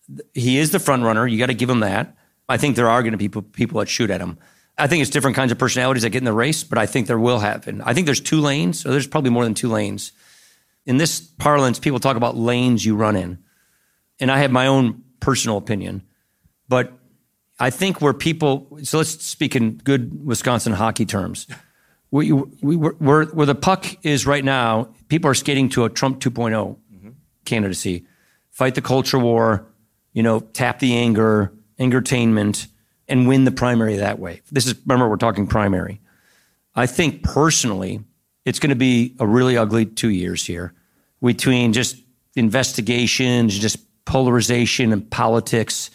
he is the front runner. You got to give him that. I think there are going to be people, people that shoot at him. I think it's different kinds of personalities that get in the race, but I think there will have. And I think there's two lanes, so there's probably more than two lanes. In this parlance, people talk about lanes you run in. And I have my own personal opinion. But I think where people, so let's speak in good Wisconsin hockey terms. We, we, where, where the puck is right now, people are skating to a Trump two point oh mm-hmm. candidacy. Fight the culture war, you know, tap the anger, angertainment, and win the primary that way. This is, remember, we're talking primary. I think personally, it's going to be a really ugly two years here between just investigations, just polarization and politics.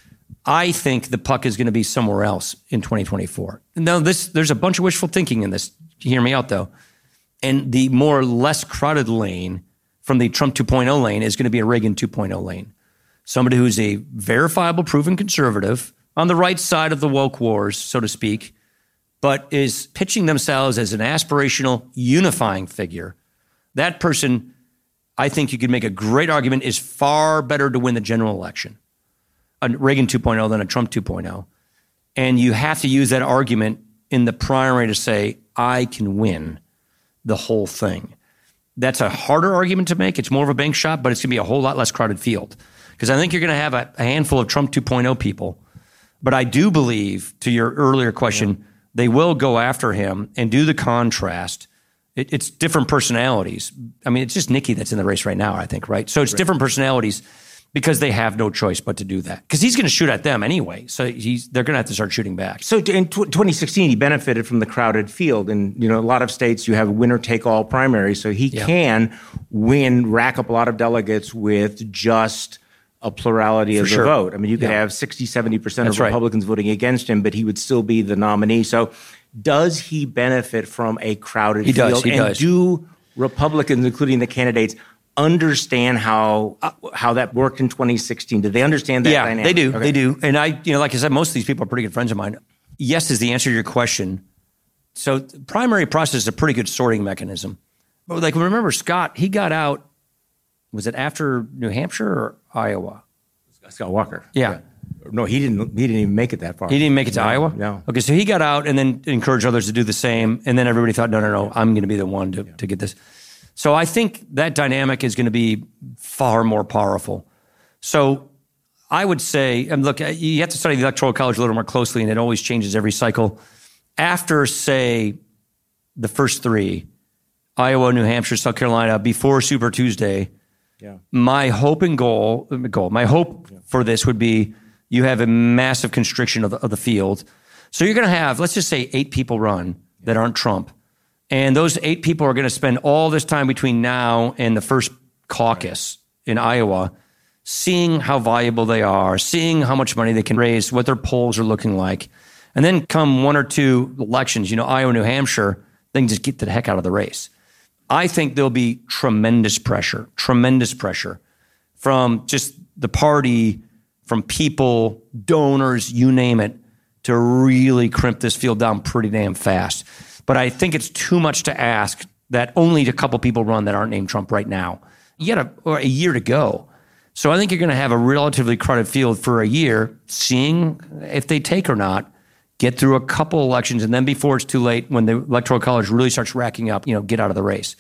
I think the puck is going to be somewhere else in twenty twenty-four. Now, this, there's a bunch of wishful thinking in this. Hear me out, though. And the more less crowded lane from the Trump two point oh lane is going to be a Reagan two point oh lane. Somebody who's a verifiable, proven conservative on the right side of the woke wars, so to speak, but is pitching themselves as an aspirational, unifying figure. That person, I think you could make a great argument, is far better to win the general election, a Reagan two point oh than a Trump two point oh. And you have to use that argument in the primary to say, I can win the whole thing. That's a harder argument to make. It's more of a bank shot, but it's going to be a whole lot less crowded field. Because I think you're going to have a, a handful of Trump two point oh people. But I do believe, to your earlier question, yeah. they will go after him and do the contrast. It, it's different personalities. I mean, it's just Nikki that's in the race right now, I think, right? So it's right. different personalities because they have no choice but to do that. Because he's going to shoot at them anyway. So he's they're going to have to start shooting back. So in twenty sixteen, he benefited from the crowded field. And, you know, a lot of states, you have winner-take-all primaries. So he yeah. can win, rack up a lot of delegates with just a plurality For of the sure. vote. I mean, you could yeah. have sixty, seventy percent That's of Republicans right. voting against him, but he would still be the nominee. So does he benefit from a crowded he field? Does, he and does. do Republicans, including the candidates, understand how uh, how that worked in twenty sixteen? Do they understand that yeah, dynamic? they do. Okay. They do. And I, you know, like I said, most of these people are pretty good friends of mine. Yes is the answer to your question. So the primary process is a pretty good sorting mechanism. But like, remember Scott, he got out, was it after New Hampshire or Iowa? Scott Walker. Yeah. yeah. No, he didn't. He didn't even make it that far. He didn't make it to no, Iowa? No. Okay, so he got out and then encouraged others to do the same. And then everybody thought, no, no, no, I'm going to be the one to, yeah. to get this. So I think that dynamic is going to be far more powerful. So I would say, and look, you have to study the Electoral College a little more closely, and it always changes every cycle. After, say, the first three, Iowa, New Hampshire, South Carolina, before Super Tuesday, yeah. my hope and goal, goal my hope yeah. for this would be you have a massive constriction of the, of the field. So you're going to have, let's just say, eight people run that aren't Trump. And those eight people are going to spend all this time between now and the first caucus right. in Iowa seeing how valuable they are, seeing how much money they can raise, what their polls are looking like. And then come one or two elections, you know, Iowa, New Hampshire, they can just get the heck out of the race. I think there'll be tremendous pressure, tremendous pressure from just the party, from people, donors, you name it, to really crimp this field down pretty damn fast. But I think it's too much to ask that only a couple people run that aren't named Trump right now. You got a, or a year to go. So I think you're going to have a relatively crowded field for a year, seeing if they take or not, get through a couple elections, and then before it's too late, when the Electoral College really starts racking up, you know, get out of the race.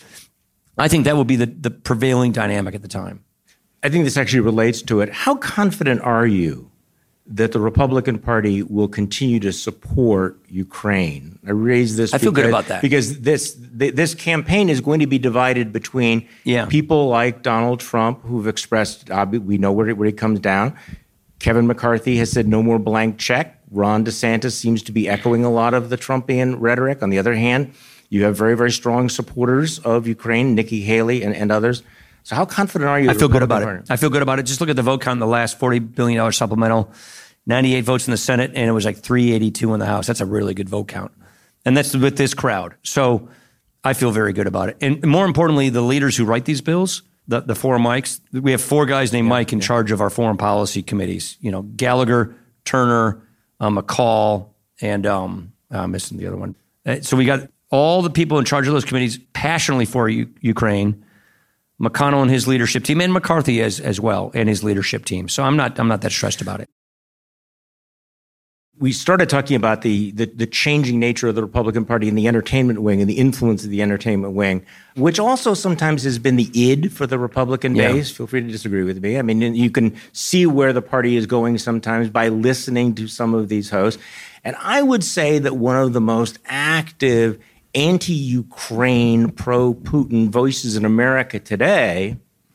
I think that will be the, the prevailing dynamic at the time. I think this actually relates to it. How confident are you that the Republican Party will continue to support Ukraine? I raise this. I feel because, good about that because this this campaign is going to be divided between yeah. people like Donald Trump, who've expressed, uh, we know where it, where it comes down. Kevin McCarthy has said no more blank check. Ron DeSantis seems to be echoing a lot of the Trumpian rhetoric. On the other hand, you have very, very strong supporters of Ukraine, Nikki Haley and, and others. So how confident are you? I feel good about it. I feel good about it. Just look at the vote count in the last forty billion dollars supplemental, ninety-eight votes in the Senate, and it was like three eighty-two in the House. That's a really good vote count. And that's with this crowd. So I feel very good about it. And more importantly, the leaders who write these bills, the, the four Mikes, we have four guys named yeah, Mike in yeah. charge of our foreign policy committees. You know, Gallagher, Turner, um, McCall, and um, I'm missing the other one. So we got all the people in charge of those committees passionately for U- Ukraine. McConnell and his leadership team, and McCarthy as as well, and his leadership team. So I'm not I'm not that stressed about it. We started talking about the, the the changing nature of the Republican Party and the entertainment wing and the influence of the entertainment wing, which also sometimes has been the id for the Republican Yeah. base. Feel free to disagree with me. I mean, you can see where the party is going sometimes by listening to some of these hosts. And I would say that one of the most active anti-Ukraine, pro-Putin voices in America today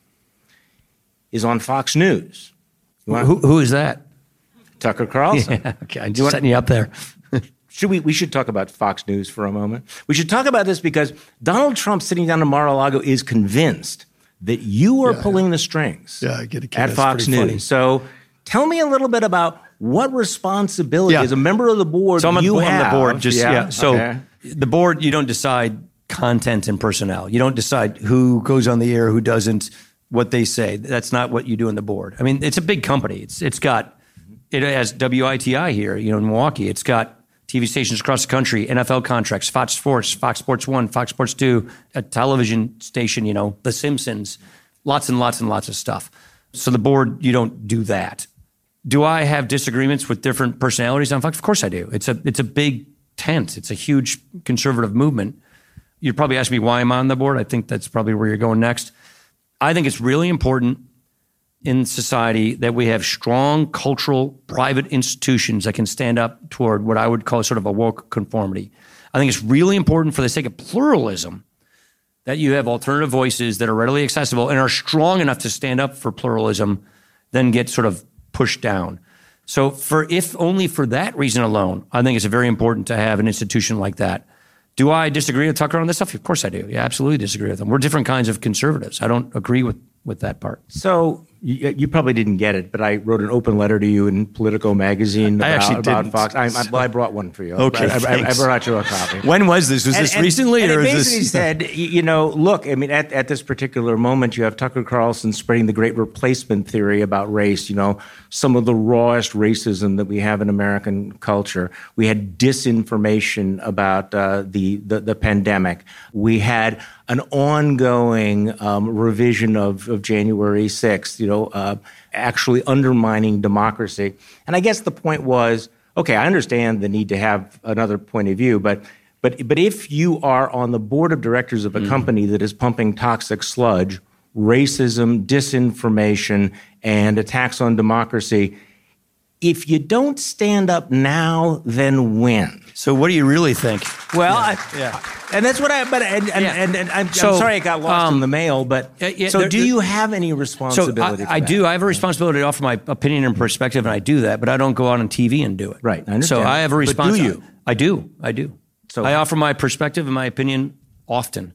is on Fox News. You want- Who, who is that? Tucker Carlson. Yeah, okay, I'm just setting you up there. Should we, we should talk about Fox News for a moment. We should talk about this because Donald Trump sitting down in Mar-a-Lago is convinced that you are Yeah, pulling the strings Yeah, I get a kick. at That's Fox pretty News. funny. So tell me a little bit about what responsibility Yeah. as a member of the board So I'm, you on, I'm have. on the board. Just yeah. So okay. the board, you don't decide content and personnel. You don't decide who goes on the air, who doesn't, what they say. That's not what you do in the board. I mean, it's a big company. It's it's got it has W I T I here, you know, in Milwaukee. It's got T V stations across the country, N F L contracts, Fox Sports, Fox Sports One, Fox Sports Two, a television station, you know, The Simpsons, lots and lots and lots of stuff. So the board, you don't do that. Do I have disagreements with different personalities on Fox? Of course I do. It's a it's a big tent. It's a huge conservative movement. You'd probably ask me why I'm on the board. I think that's probably where you're going next. I think it's really important in society that we have strong cultural private institutions that can stand up toward what I would call sort of a woke conformity. I think it's really important for the sake of pluralism that you have alternative voices that are readily accessible and are strong enough to stand up for pluralism, then get sort of pushed down. So for if only for that reason alone, I think it's very important to have an institution like that. Do I disagree with Tucker on this stuff? Of course I do. Yeah, absolutely disagree with him. We're different kinds of conservatives. I don't agree with, with that part. So you, you probably didn't get it, but I wrote an open letter to you in Politico magazine I about, actually about didn't. Fox. I, I, well, I brought one for you. Okay, I, I, I thanks. brought you a copy. When was this? Was And- this and- recently? and or it is basically this... said, y- you know, look, I mean, at, at this particular moment, you have Tucker Carlson spreading the great replacement theory about race, you know, some of the rawest racism that we have in American culture. We had disinformation about uh, the, the, the pandemic. We had an ongoing um, revision of, of January sixth, you know, uh, actually undermining democracy. And I guess the point was, okay, I understand the need to have another point of view, but but but if you are on the board of directors of a mm. company that is pumping toxic sludge, racism, disinformation, and attacks on democracy, if you don't stand up now, then when? So what do you really think? Well, yeah. I, yeah. and that's what I. But and and, Yeah. and, and I'm, So, I'm sorry it got lost um, in the mail. But uh, yeah, so, there- do there- you have any So responsibility? I, for I that? do. I have a responsibility to offer my opinion and perspective, and I do that. But I don't go out on T V and do it. Right, I understand. So I have a But do responsibility. you? I do. I do. So- I offer my perspective and my opinion often.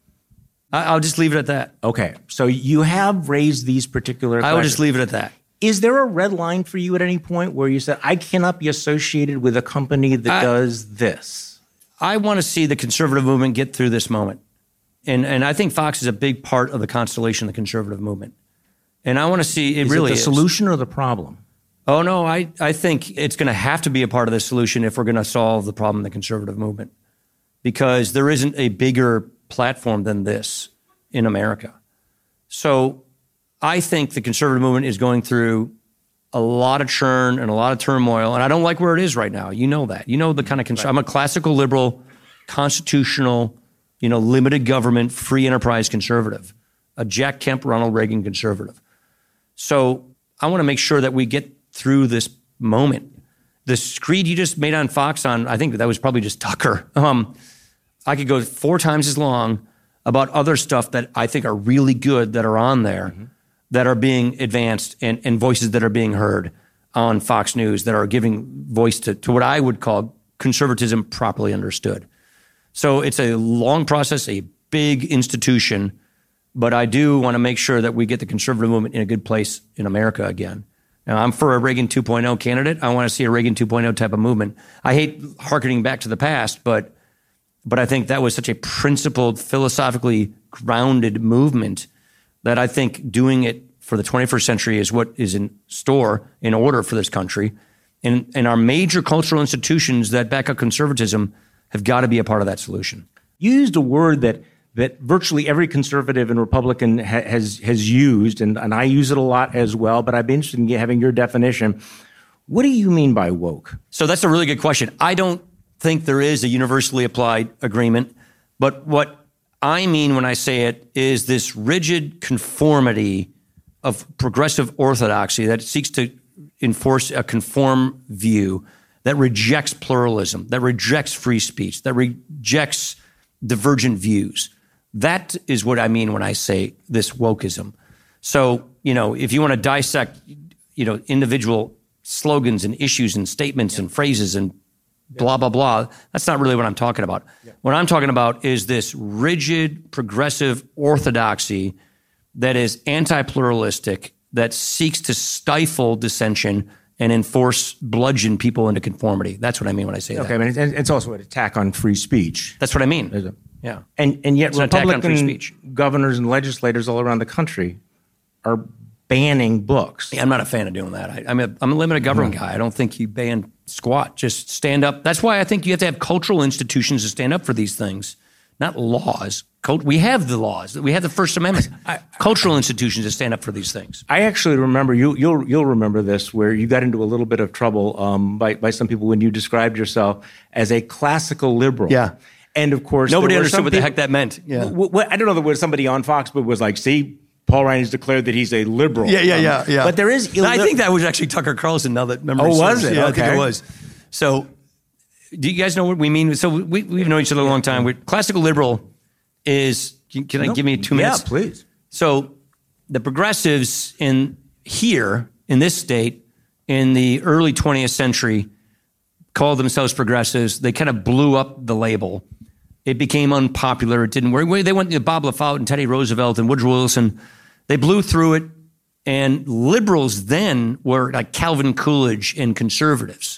I, I'll just leave it at that. Okay, so you have raised these particular. I will questions. just leave it at that. Is there a red line for you at any point where you said, I cannot be associated with a company that I- does this? I want to see the conservative movement get through this moment. And and I think Fox is a big part of the constellation of the conservative movement. And I want to see it Is really it the is. solution or the problem? Oh, no, I, I think it's going to have to be a part of the solution if we're going to solve the problem in the conservative movement. Because there isn't a bigger platform than this in America. So I think the conservative movement is going through a lot of churn and a lot of turmoil, and I don't like where it is right now. You know that. You know the kind of conser- I'm a classical liberal, constitutional, you know, limited government, free enterprise conservative, a Jack Kemp, Ronald Reagan conservative. So I want to make sure that we get through this moment. The screed you just made on Fox on, I think that was probably just Tucker. Um, I could go four times as long about other stuff that I think are really good that are on there. Mm-hmm. that are being advanced and, and voices that are being heard on Fox News that are giving voice to, to what I would call conservatism properly understood. So it's a long process, a big institution, but I do want to make sure that we get the conservative movement in a good place in America again. Now, I'm for a Reagan two point oh candidate. I want to see a Reagan two point oh type of movement. I hate hearkening back to the past, but but I think that was such a principled, philosophically grounded movement that I think doing it for the twenty-first century is what is in store, in order for this country. And, and our major cultural institutions that back up conservatism have got to be a part of that solution. You used a word that that virtually every conservative and Republican ha- has has used, and, and I use it a lot as well, but I'd be interested in having your definition. What do you mean by woke? So that's a really good question. I don't think there is a universally applied agreement, but what I mean when I say it is this rigid conformity of progressive orthodoxy that seeks to enforce a conform view that rejects pluralism, that rejects free speech, that rejects divergent views. That is what I mean when I say this wokeism. So, you know, if you want to dissect, you know, individual slogans and issues and statements yeah. and phrases and blah, blah, blah, that's not really what I'm talking about. Yeah. What I'm talking about is this rigid, progressive orthodoxy that is anti-pluralistic, that seeks to stifle dissension and enforce, bludgeon people into conformity. That's what I mean when I say okay, that. Okay, I mean, it's also an attack on free speech. That's what I mean. Yeah. And and yet it's Republican governors and legislators all around the country are banning books. Yeah, I'm not a fan of doing that. I, I'm, a, I'm a limited government guy. I don't think you ban squat. Just stand up. That's why I think you have to have cultural institutions to stand up for these things, not laws. We have the laws. We have the First Amendment. I, cultural institutions to stand up for these things. I actually remember, you, you'll you'll remember this, where you got into a little bit of trouble um, by, by some people when you described yourself as a classical liberal. Yeah. And of course, nobody understood what people, the heck that meant. Yeah. W- w- I don't know, there was somebody on Fox, but was like, see, Paul Ryan has declared that he's a liberal. Yeah, yeah, um, yeah, yeah. But there is... Illi- I think that was actually Tucker Carlson, now that memory Oh, serves. was it? Yeah, okay. I think it was. So, do you guys know what we mean? So, we, we've known each other a long time. We're, classical liberal is... Can I no, give me two minutes? Yeah, please. So, the progressives in here, in this state, in the early twentieth century, called themselves progressives. They kind of blew up the label. It became unpopular. It didn't work. They went to Bob Lafoute and Teddy Roosevelt and Woodrow Wilson. They blew through it. And liberals then were like Calvin Coolidge and conservatives.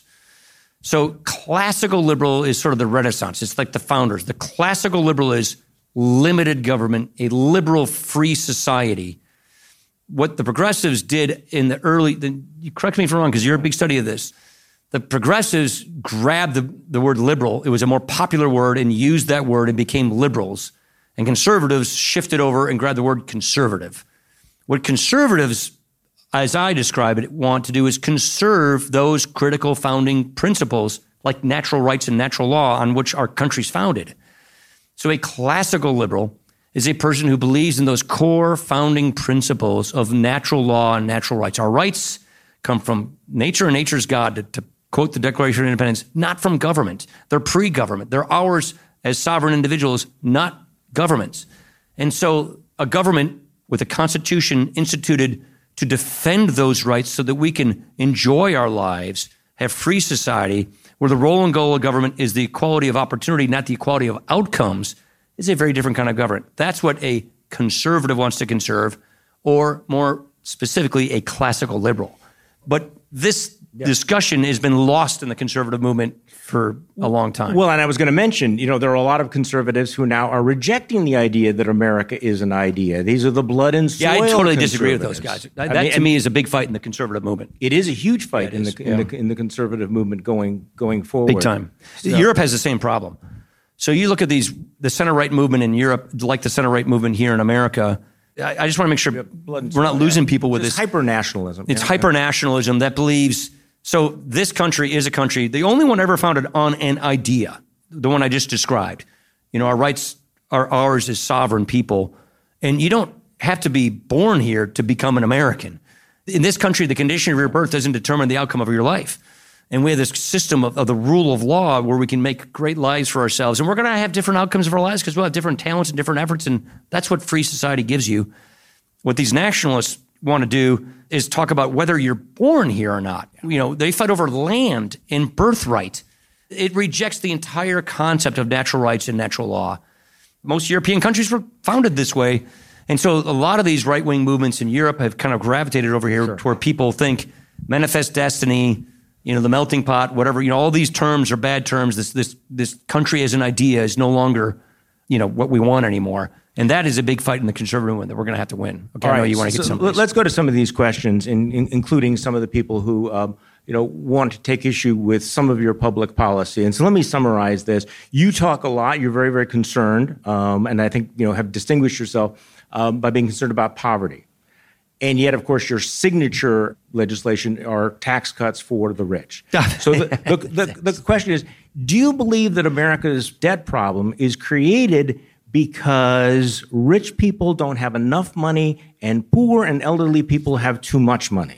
So classical liberal is sort of the Renaissance. It's like the founders. The classical liberal is limited government, a liberal free society. What the progressives did in the early, the, you correct me if I'm wrong, because you're a big study of this. The progressives grabbed the, the word liberal. It was a more popular word and used that word and became liberals. And conservatives shifted over and grabbed the word conservative. What conservatives, as I describe it, want to do is conserve those critical founding principles like natural rights and natural law on which our country's founded. So a classical liberal is a person who believes in those core founding principles of natural law and natural rights. Our rights come from nature and nature's God, to, to quote the Declaration of Independence, not from government. They're pre-government. They're ours as sovereign individuals, not governments. And so a government with a constitution instituted to defend those rights so that we can enjoy our lives, have free society, where the role and goal of government is the equality of opportunity, not the equality of outcomes, is a very different kind of government. That's what a conservative wants to conserve, or more specifically, a classical liberal. But this yeah. discussion has been lost in the conservative movement for a long time. Well, and I was going to mention, you know, there are a lot of conservatives who now are rejecting the idea that America is an idea. These are the blood and soil. Yeah, I totally disagree with those guys. That, that I mean, to me is a big fight in the conservative movement. It is a huge fight yeah, in is, the yeah. in the in the conservative movement going going forward. Big time. So, Europe has the same problem. So you look at these, the center-right movement in Europe, like the center-right movement here in America. I, I just want to make sure we're not losing people with it's this. hyper-nationalism. It's yeah. hyper-nationalism that believes, so this country is a country, the only one ever founded on an idea, the one I just described. You know, our rights are ours as sovereign people. And you don't have to be born here to become an American. In this country, the condition of your birth doesn't determine the outcome of your life. And we have this system of, of the rule of law where we can make great lives for ourselves. And we're going to have different outcomes of our lives because we'll have different talents and different efforts. And that's what free society gives you. What these nationalists want to do is talk about whether you're born here or not. You know, they fight over land and birthright. It rejects the entire concept of natural rights and natural law. Most European countries were founded this way. And so a lot of these right-wing movements in Europe have kind of gravitated over here sure. to where people think manifest destiny, you know, the melting pot, whatever, you know, all these terms are bad terms. This this this country as an idea is no longer, you know, what we want anymore. And that is a big fight in the conservative movement that we're going to have to win. Okay, all I know right, you want to so get some. Let's go to some of these questions, in, in, including some of the people who um, you know, want to take issue with some of your public policy. And so let me summarize this. You talk a lot. You're very, very concerned, um, and I think, you know, have distinguished yourself um, by being concerned about poverty. And yet, of course, your signature legislation are tax cuts for the rich. So the, the, the, the question is, do you believe that America's debt problem is created because rich people don't have enough money and poor and elderly people have too much money?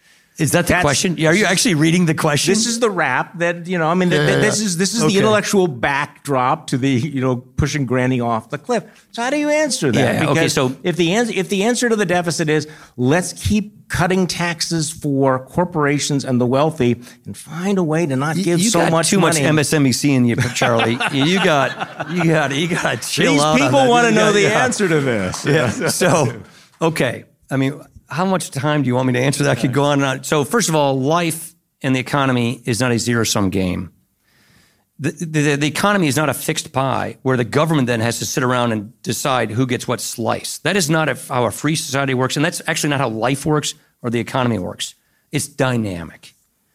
Is that the That's, question? Are you actually reading the question? This is the wrap that, you know, I mean, yeah, th- this is this is okay. the intellectual backdrop to the, you know, pushing Granny off the cliff. So how do you answer that? Yeah, because okay, so if the answer if the answer to the deficit is let's keep cutting taxes for corporations and the wealthy and find a way to not you, give you so got much too money. much M S N B C in you, Charlie. you got you got you got to chill These out. These people want to know the yeah. answer to this. Yeah. So, okay. I mean, how much time do you want me to answer that? I could go on and on. So first of all, life and the economy is not a zero-sum game. The, the, the economy is not a fixed pie where the government then has to sit around and decide who gets what slice. That is not how a free society works, and that's actually not how life works or the economy works. It's dynamic.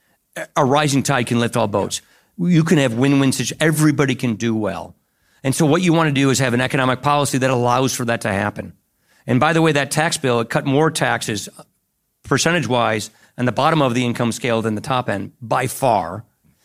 A rising tide can lift all boats. You can have win-win situations. Everybody can do well. And so what you want to do is have an economic policy that allows for that to happen. And by the way, that tax bill, it cut more taxes percentage-wise on the bottom of the income scale than the top end by far.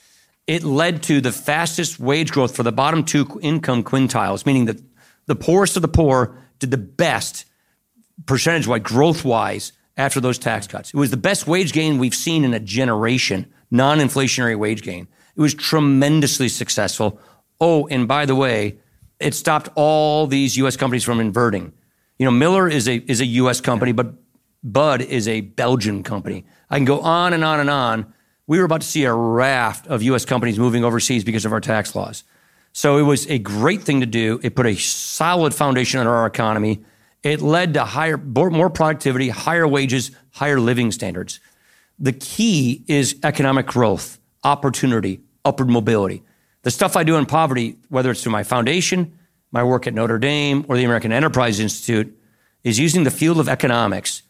It led to the fastest wage growth for the bottom two income quintiles, meaning that the poorest of the poor did the best percentage-wise, growth-wise, after those tax cuts. It was the best wage gain we've seen in a generation, non-inflationary wage gain. It was tremendously successful. Oh, and by the way, it stopped all these U S companies from inverting. You know, Miller is a is a U S company, but Bud is a Belgian company. I can go on and on and on. We were about to see a raft of U S companies moving overseas because of our tax laws. So it was a great thing to do. It put a solid foundation on our economy. It led to higher, more productivity, higher wages, higher living standards. The key is economic growth, opportunity, upward mobility. The stuff I do in poverty, whether it's through my foundation, my work at Notre Dame, or the American Enterprise Institute, is using the field of economics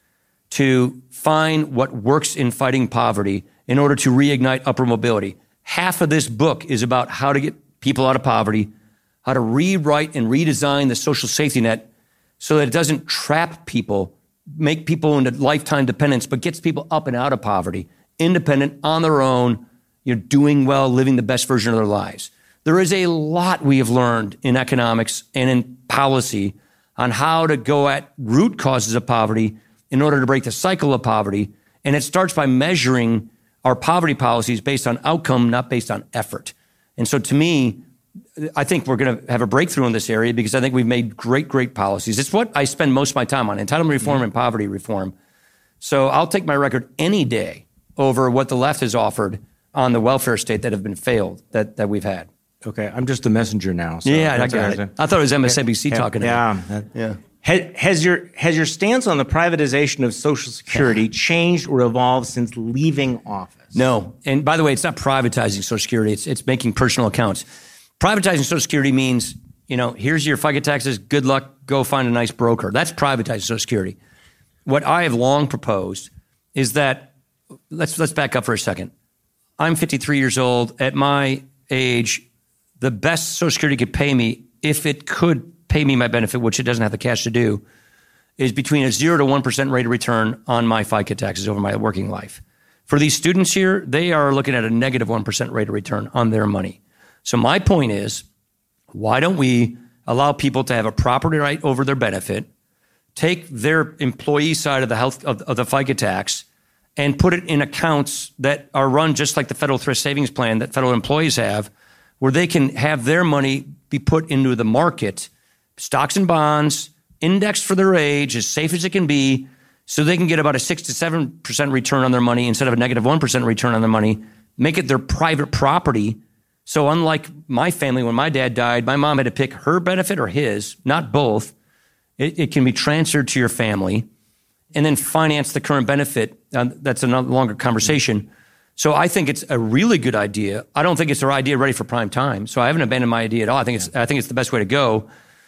to find what works in fighting poverty in order to reignite upward mobility. Half of this book is about how to get people out of poverty, how to rewrite and redesign the social safety net so that it doesn't trap people, make people into lifetime dependence, but gets people up and out of poverty, independent, on their own, you know, doing well, living the best version of their lives. There is a lot we have learned in economics and in policy on how to go at root causes of poverty in order to break the cycle of poverty. And it starts by measuring our poverty policies based on outcome, not based on effort. And so to me, I think we're going to have a breakthrough in this area because I think we've made great, great policies. It's what I spend most of my time on, entitlement reform mm-hmm. and poverty reform. So I'll take my record any day over what the left has offered on the welfare state that have been failed, that, that we've had. Okay, I'm just the messenger now. So yeah, I got it. I thought it was M S N B C yeah, talking to yeah, me. That, yeah. Has, has your has your stance on the privatization of Social Security changed or evolved since leaving office? No. And by the way, it's not privatizing Social Security. It's it's making personal accounts. Privatizing Social Security means, you know, here's your FICA taxes. Good luck. Go find a nice broker. That's privatizing Social Security. What I have long proposed is that let's let's back up for a second. I'm fifty-three years old. At my age, the best Social Security could pay me, if it could pay me my benefit, which it doesn't have the cash to do, is between a zero to one percent rate of return on my FICA taxes over my working life. For these students here, they are looking at a negative one percent rate of return on their money. So my point is, why don't we allow people to have a property right over their benefit, take their employee side of the health of, of the FICA tax, and put it in accounts that are run just like the federal thrift savings plan that federal employees have, where they can have their money be put into the market, stocks and bonds, indexed for their age, as safe as it can be, so they can get about a six to seven percent return on their money instead of a negative one percent return on their money, make it their private property. So unlike my family, when my dad died, my mom had to pick her benefit or his, not both. It, it can be transferred to your family and then finance the current benefit. Uh, that's a longer conversation. So I think it's a really good idea. I don't think it's our idea ready for prime time. So I haven't abandoned my idea at all. I think it's I think it's the best way to go.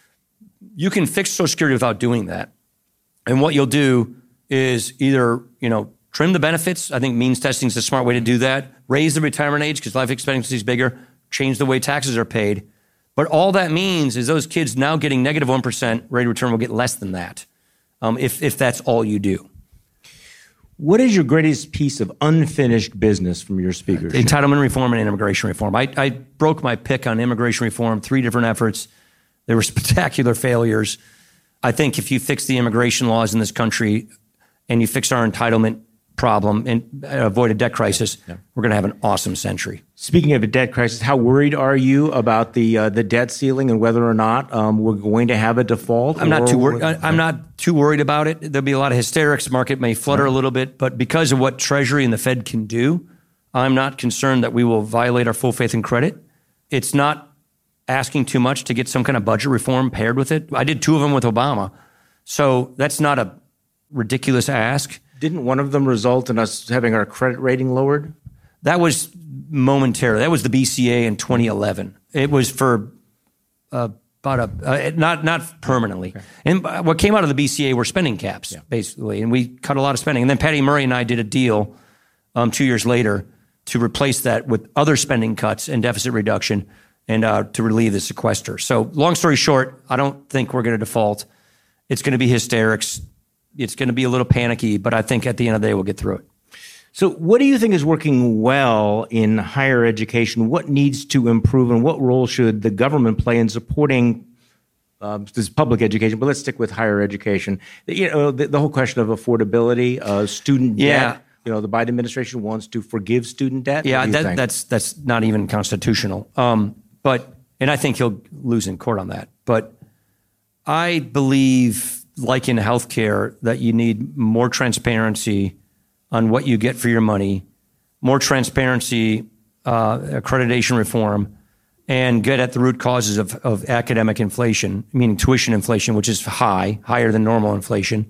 You can fix Social Security without doing that. And what you'll do is either, you know, Trim the benefits. I think means testing is a smart way to do that. Raise the retirement age because life expectancy is bigger. Change the way taxes are paid. But all that means is those kids now getting negative one percent rate of return will get less than that um, if, if that's all you do. What is your greatest piece of unfinished business from your speakers? Entitlement reform and immigration reform. I, I broke my pick on immigration reform, three different efforts. They were spectacular failures. I think if you fix the immigration laws in this country and you fix our entitlement problem and avoid a debt crisis, yeah. we're going to have an awesome century. Speaking of a debt crisis, how worried are you about the uh, the debt ceiling and whether or not um, we're going to have a default? I'm not too worried. I'm not too worried about it. There'll be a lot of hysterics. Market may flutter right. a little bit, but because of what Treasury and the Fed can do, I'm not concerned that we will violate our full faith and credit. It's not asking too much to get some kind of budget reform paired with it. I did two of them with Obama, so that's not a ridiculous ask. Didn't one of them result in us having our credit rating lowered? That was momentary. That was the B C A in twenty eleven. It was for uh, about a, uh, not not permanently. Okay. And what came out of the B C A were spending caps, yeah. basically. And we cut a lot of spending. And then Patty Murray and I did a deal um, two years later to replace that with other spending cuts and deficit reduction and uh, to relieve the sequester. So long story short, I don't think we're going to default. It's going to be hysterics. It's going to be a little panicky, but I think at the end of the day, we'll get through it. So what do you think is working well in higher education? What needs to improve, and what role should the government play in supporting um, this public education? But let's stick with higher education. You know, the, the whole question of affordability, uh, student yeah. debt. You know, the Biden administration wants to forgive student debt. Yeah, that, that's that's not even constitutional. Um, but and I think he'll lose in court on that. But I believe, like in healthcare, that you need more transparency on what you get for your money, more transparency, uh, accreditation reform, and get at the root causes of, of academic inflation, meaning tuition inflation, which is high, higher than normal inflation.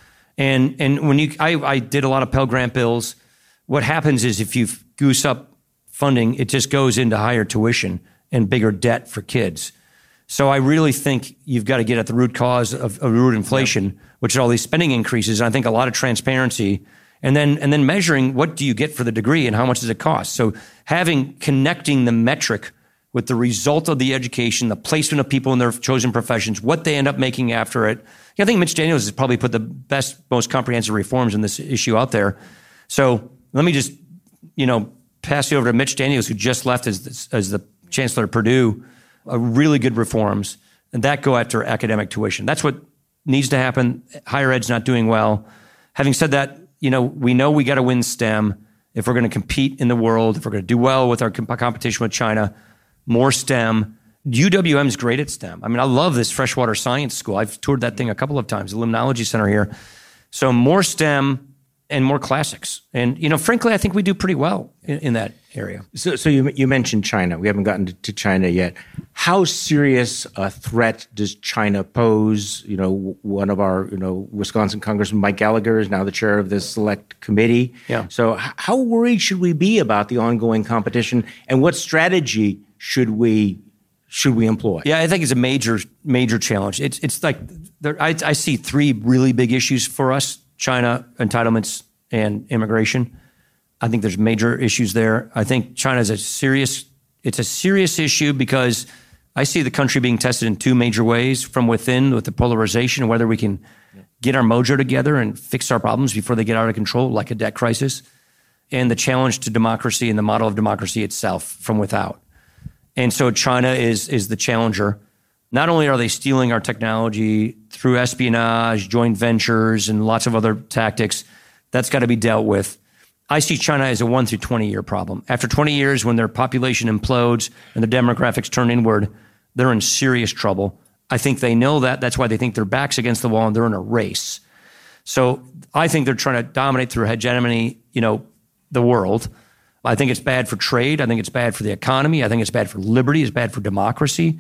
And and when you, I, I did a lot of Pell Grant bills. What happens is if you goose up funding, it just goes into higher tuition and bigger debt for kids. So I really think you've got to get at the root cause of, of root inflation, yep. which is all these spending increases. And I think a lot of transparency, and then and then measuring what do you get for the degree and how much does it cost. So having connecting the metric with the result of the education, the placement of people in their chosen professions, what they end up making after it. Yeah, I think Mitch Daniels has probably put the best, most comprehensive reforms in this issue out there. So let me just, you know, pass you over to Mitch Daniels, who just left as as the chancellor of Purdue. Uh, really good reforms, and that go after academic tuition. That's what needs to happen. Higher ed's not doing well. Having said that, you know, we know we got to win STEM if we're going to compete in the world, if we're going to do well with our comp- competition with China. More STEM. U W M is great at STEM. I mean, I love this freshwater science school. I've toured that thing a couple of times, the Limnology Center here. So more STEM and more classics. And, you know, frankly, I think we do pretty well in, in that area. So, so you you mentioned China. We haven't gotten to, to China yet. How serious a threat does China pose? You know, one of our, you know, Wisconsin Congressman Mike Gallagher is now the chair of this select committee. Yeah. So how worried should we be about the ongoing competition, and what strategy should we should we employ? Yeah, I think it's a major major challenge. It's it's like there, I, I see three really big issues for us: China, entitlements, and immigration. I think there's major issues there. I think China is a serious, it's a serious issue because I see the country being tested in two major ways: from within with the polarization, whether we can get our mojo together and fix our problems before they get out of control, like a debt crisis, and the challenge to democracy and the model of democracy itself from without. And so China is is the challenger. Not only are they stealing our technology through espionage, joint ventures, and lots of other tactics, that's got to be dealt with. I see China as a one through twenty year problem. After twenty years, when their population implodes and their demographics turn inward, they're in serious trouble. I think they know that. That's why they think their back's against the wall and they're in a race. So I think they're trying to dominate through hegemony, you know, the world. I think it's bad for trade. I think it's bad for the economy. I think it's bad for liberty. It's bad for democracy.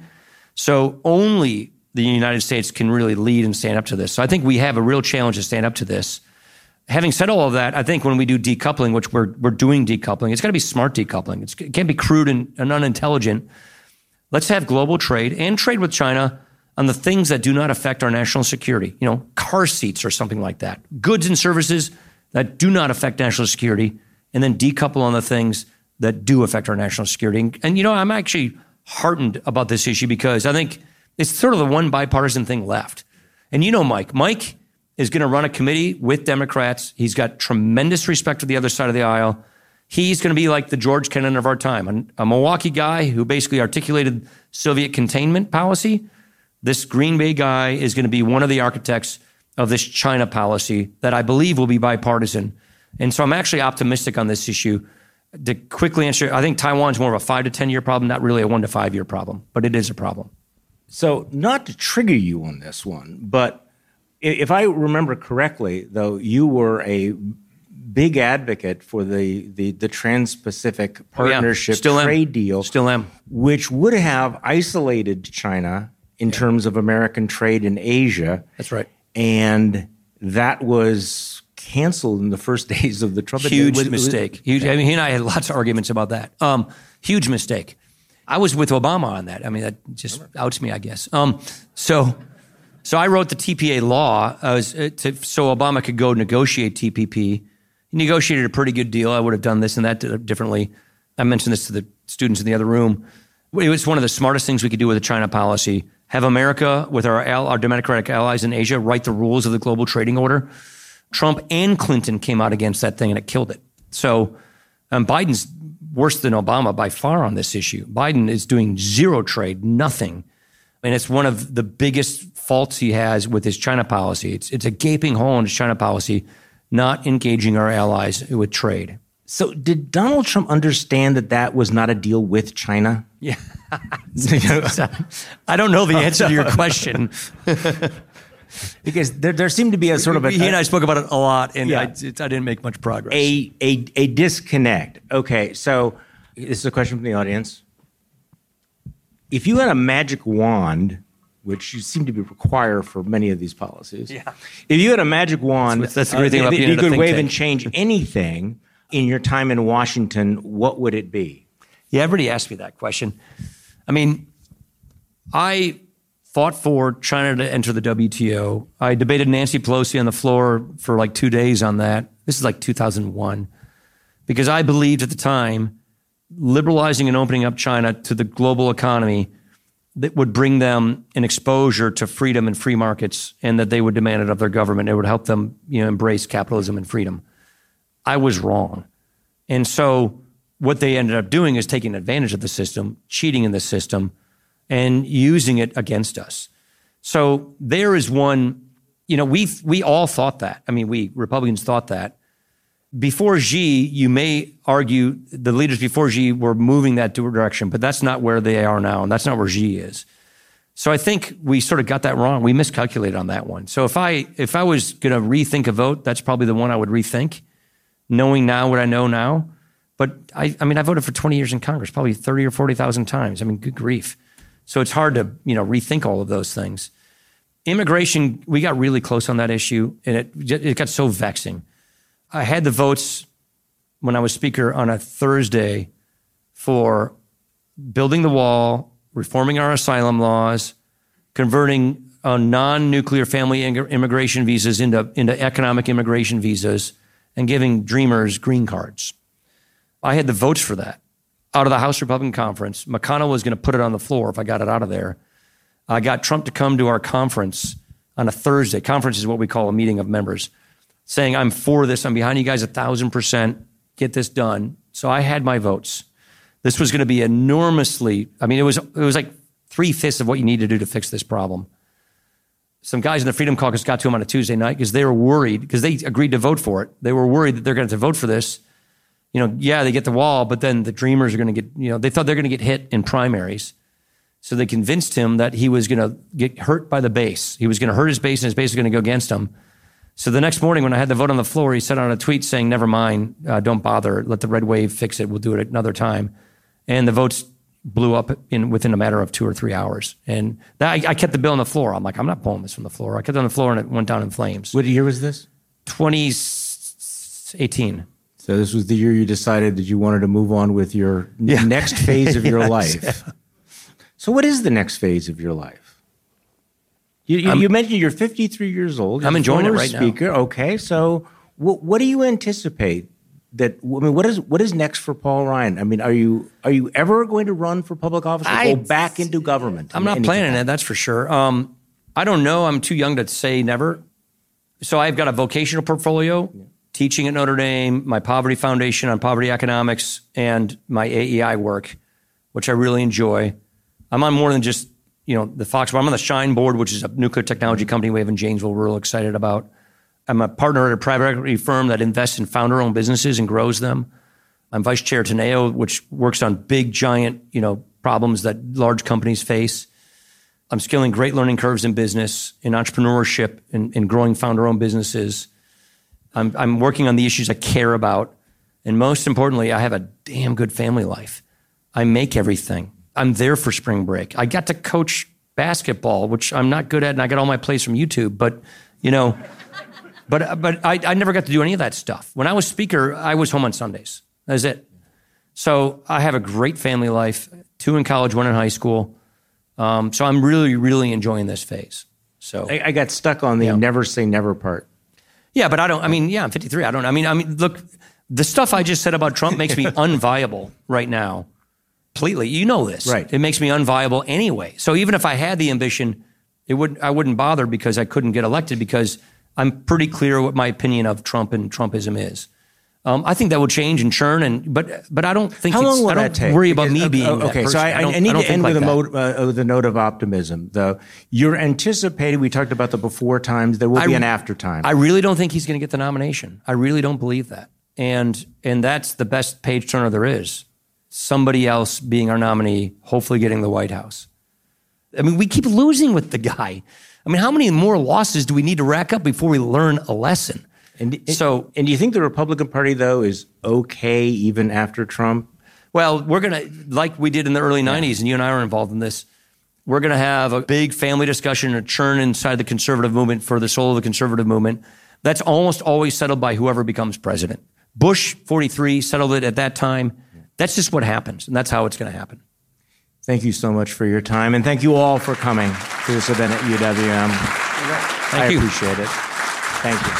So only the United States can really lead and stand up to this. So I think we have a real challenge to stand up to this. Having said all of that, I think when we do decoupling, which we're we're doing decoupling, it's got to be smart decoupling. It's, it can't be crude and, and unintelligent. Let's have global trade and trade with China on the things that do not affect our national security. You know, car seats or something like that. Goods and services that do not affect national security, and then decouple on the things that do affect our national security. And, and you know, I'm actually heartened about this issue because I think it's sort of the one bipartisan thing left. And you know Mike. Mike is going to run a committee with Democrats. He's got tremendous respect for the other side of the aisle. He's going to be like the George Kennan of our time, a, a Milwaukee guy who basically articulated Soviet containment policy. This Green Bay guy is going to be one of the architects of this China policy that I believe will be bipartisan. And so I'm actually optimistic on this issue. To quickly answer, I think Taiwan's more of a five to ten year problem, not really a one to five year problem, but it is a problem. So not to trigger you on this one, but if I remember correctly, though, you were a big advocate for the, the, the Trans-Pacific Partnership oh, yeah. Still trade am. deal. Still am. Which would have isolated China in yeah. terms of American trade in Asia. That's right. And that was canceled in the first days of the Trump Huge was, mistake. Huge. I mean, he and I had lots of arguments about that. Um, huge mistake. I was with Obama on that. I mean, that just outs me, I guess. Um, so, so I wrote the T P A law uh, to, so Obama could go negotiate T P P. He negotiated a pretty good deal. I would have done this and that differently. I mentioned this to the students in the other room. It was one of the smartest things we could do with a China policy. Have America, with our, our democratic allies in Asia, write the rules of the global trading order. Trump and Clinton came out against that thing and it killed it. So um, Biden's worse than Obama by far on this issue. Biden is doing zero trade, nothing. And it's one of the biggest faults he has with his China policy. It's, it's a gaping hole in his China policy, not engaging our allies with trade. So did Donald Trump understand that that was not a deal with China? Yeah. I don't know the answer to your question. Because there, there seemed to be a sort of a... He and I spoke about it a lot, and yeah. I, it, I didn't make much progress. A, a, a disconnect. Okay, so this is a question from the audience. If you had a magic wand, which you seem to be required for many of these policies, yeah. if you had a magic wand that's, that's the great thing uh, about being you could wave tank. and change anything in your time in Washington, what would it be? Yeah, everybody asked me that question. I mean, I fought for China to enter the W T O. I debated Nancy Pelosi on the floor for like two days on that. This is like two thousand one. Because I believed at the time, liberalizing and opening up China to the global economy that would bring them an exposure to freedom and free markets, and that they would demand it of their government. It would help them, you know, embrace capitalism and freedom. I was wrong. And so what they ended up doing is taking advantage of the system, cheating in the system, and using it against us. So there is one, you know, we we all thought that. I mean, we Republicans thought that. Before Xi, you may argue the leaders before Xi were moving that direction, but that's not where they are now, and that's not where Xi is. So I think we sort of got that wrong. We miscalculated on that one. So if I if I was going to rethink a vote, that's probably the one I would rethink, knowing now what I know now. But I, I mean, I voted for twenty years in Congress, probably thirty or forty thousand times. I mean, good grief. So it's hard to, you know, rethink all of those things. Immigration, we got really close on that issue, and it it got so vexing. I had the votes when I was speaker on a Thursday for building the wall, reforming our asylum laws, converting uh, non-nuclear family immigration visas into, into economic immigration visas, and giving dreamers green cards. I had the votes for that out of the House Republican Conference. McConnell was going to put it on the floor if I got it out of there. I got Trump to come to our conference on a Thursday. Conference is what we call a meeting of members, saying, I'm for this. I'm behind you guys a thousand percent. Get this done. So I had my votes. This was going to be enormously, I mean, it was it was like three-fifths of what you need to do to fix this problem. Some guys in the Freedom Caucus got to him on a Tuesday night because they were worried, because they agreed to vote for it. They were worried that they're going to have to vote for this. You know, yeah, they get the wall, but then the Dreamers are going to get, you know, they thought they're going to get hit in primaries. So they convinced him that he was going to get hurt by the base. He was going to hurt his base, and his base was going to go against him. So the next morning when I had the vote on the floor, he said on a tweet saying, never mind, uh, don't bother, let the red wave fix it, we'll do it another time. And the votes blew up in within a matter of two or three hours. And that, I, I kept the bill on the floor. I'm like, I'm not pulling this from the floor. I kept it on the floor and it went down in flames. What year was this? twenty eighteen. So this was the year you decided that you wanted to move on with your yeah. next phase of your yes. life. So what is the next phase of your life? You, you, you mentioned you're fifty-three years old. You're I'm enjoying it right speaker. now. Okay, so what, what do you anticipate that? I mean, what is what is next for Paul Ryan? I mean, are you are you ever going to run for public office or I, go back into government? I'm not planning it. That's for sure. Um, I don't know. I'm too young to say never. So I've got a vocational portfolio, yeah. teaching at Notre Dame, my Poverty Foundation on poverty economics, and my A E I work, which I really enjoy. I'm on more than just, you know, the Fox. I'm on the Shine board, which is a nuclear technology company we have in Janesville we're real excited about. I'm a partner at a private equity firm that invests in founder-owned businesses and grows them. I'm vice chair at Teneo, which works on big, giant, you know, problems that large companies face. I'm scaling great learning curves in business, in entrepreneurship, in, in growing founder-owned businesses. I'm, I'm working on the issues I care about. And most importantly, I have a damn good family life. I make everything. I'm there for spring break. I got to coach basketball, which I'm not good at, and I got all my plays from YouTube. But, you know, but but I, I never got to do any of that stuff. When I was speaker, I was home on Sundays. That was it. So I have a great family life, two in college, one in high school. Um, so I'm really, really enjoying this phase. So I, I got stuck on the you know, never say never part. Yeah, but I don't, I mean, yeah, I'm fifty-three. I don't, I mean, I mean, look, the stuff I just said about Trump makes me unviable right now. Completely. You know this. Right. It makes me unviable anyway. So even if I had the ambition, it would I wouldn't bother because I couldn't get elected because I'm pretty clear what my opinion of Trump and Trumpism is. Um, I think that will change and churn, and but but I don't think How it's, long will I don't that take? worry about Because, me being okay. that person. So I, I, I, I need I to end like with a, that. mode, uh, with a note of optimism, though. You're anticipating. We talked about the before times. There will I, be an after time. I really don't think he's going to get the nomination. I really don't believe that, and and that's the best page turner there is. Somebody else being our nominee, hopefully getting the White House. I mean, we keep losing with the guy. I mean, how many more losses do we need to rack up before we learn a lesson? And so, and do you think the Republican Party, though, is okay even after Trump? Well, we're going to, like we did in the early nineties, and you and I are involved in this, we're going to have a big family discussion, a churn inside the conservative movement for the soul of the conservative movement. That's almost always settled by whoever becomes president. Bush, forty-three, settled it at that time. That's just what happens, and that's how it's going to happen. Thank you so much for your time, and thank you all for coming to this event at U W M. Thank I you. appreciate it. Thank you.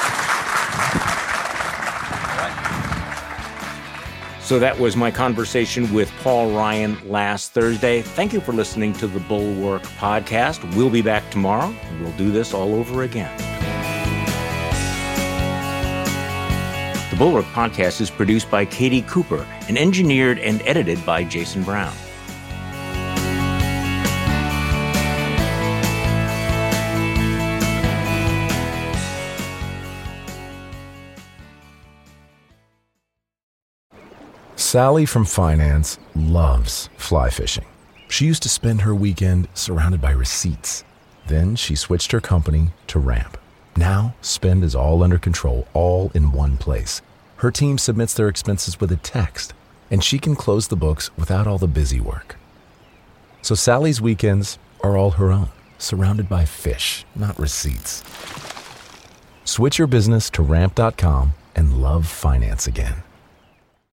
So that was my conversation with Paul Ryan last Thursday. Thank you for listening to the Bulwark Podcast. We'll be back tomorrow, and we'll do this all over again. The Bulwark Podcast is produced by Katie Cooper and engineered and edited by Jason Brown. Sally from finance loves fly fishing. She used to spend her weekend surrounded by receipts. Then she switched her company to Ramp. Now, spend is all under control, all in one place. Her team submits their expenses with a text, and she can close the books without all the busy work. So Sally's weekends are all her own, surrounded by fish, not receipts. Switch your business to ramp dot com and love finance again.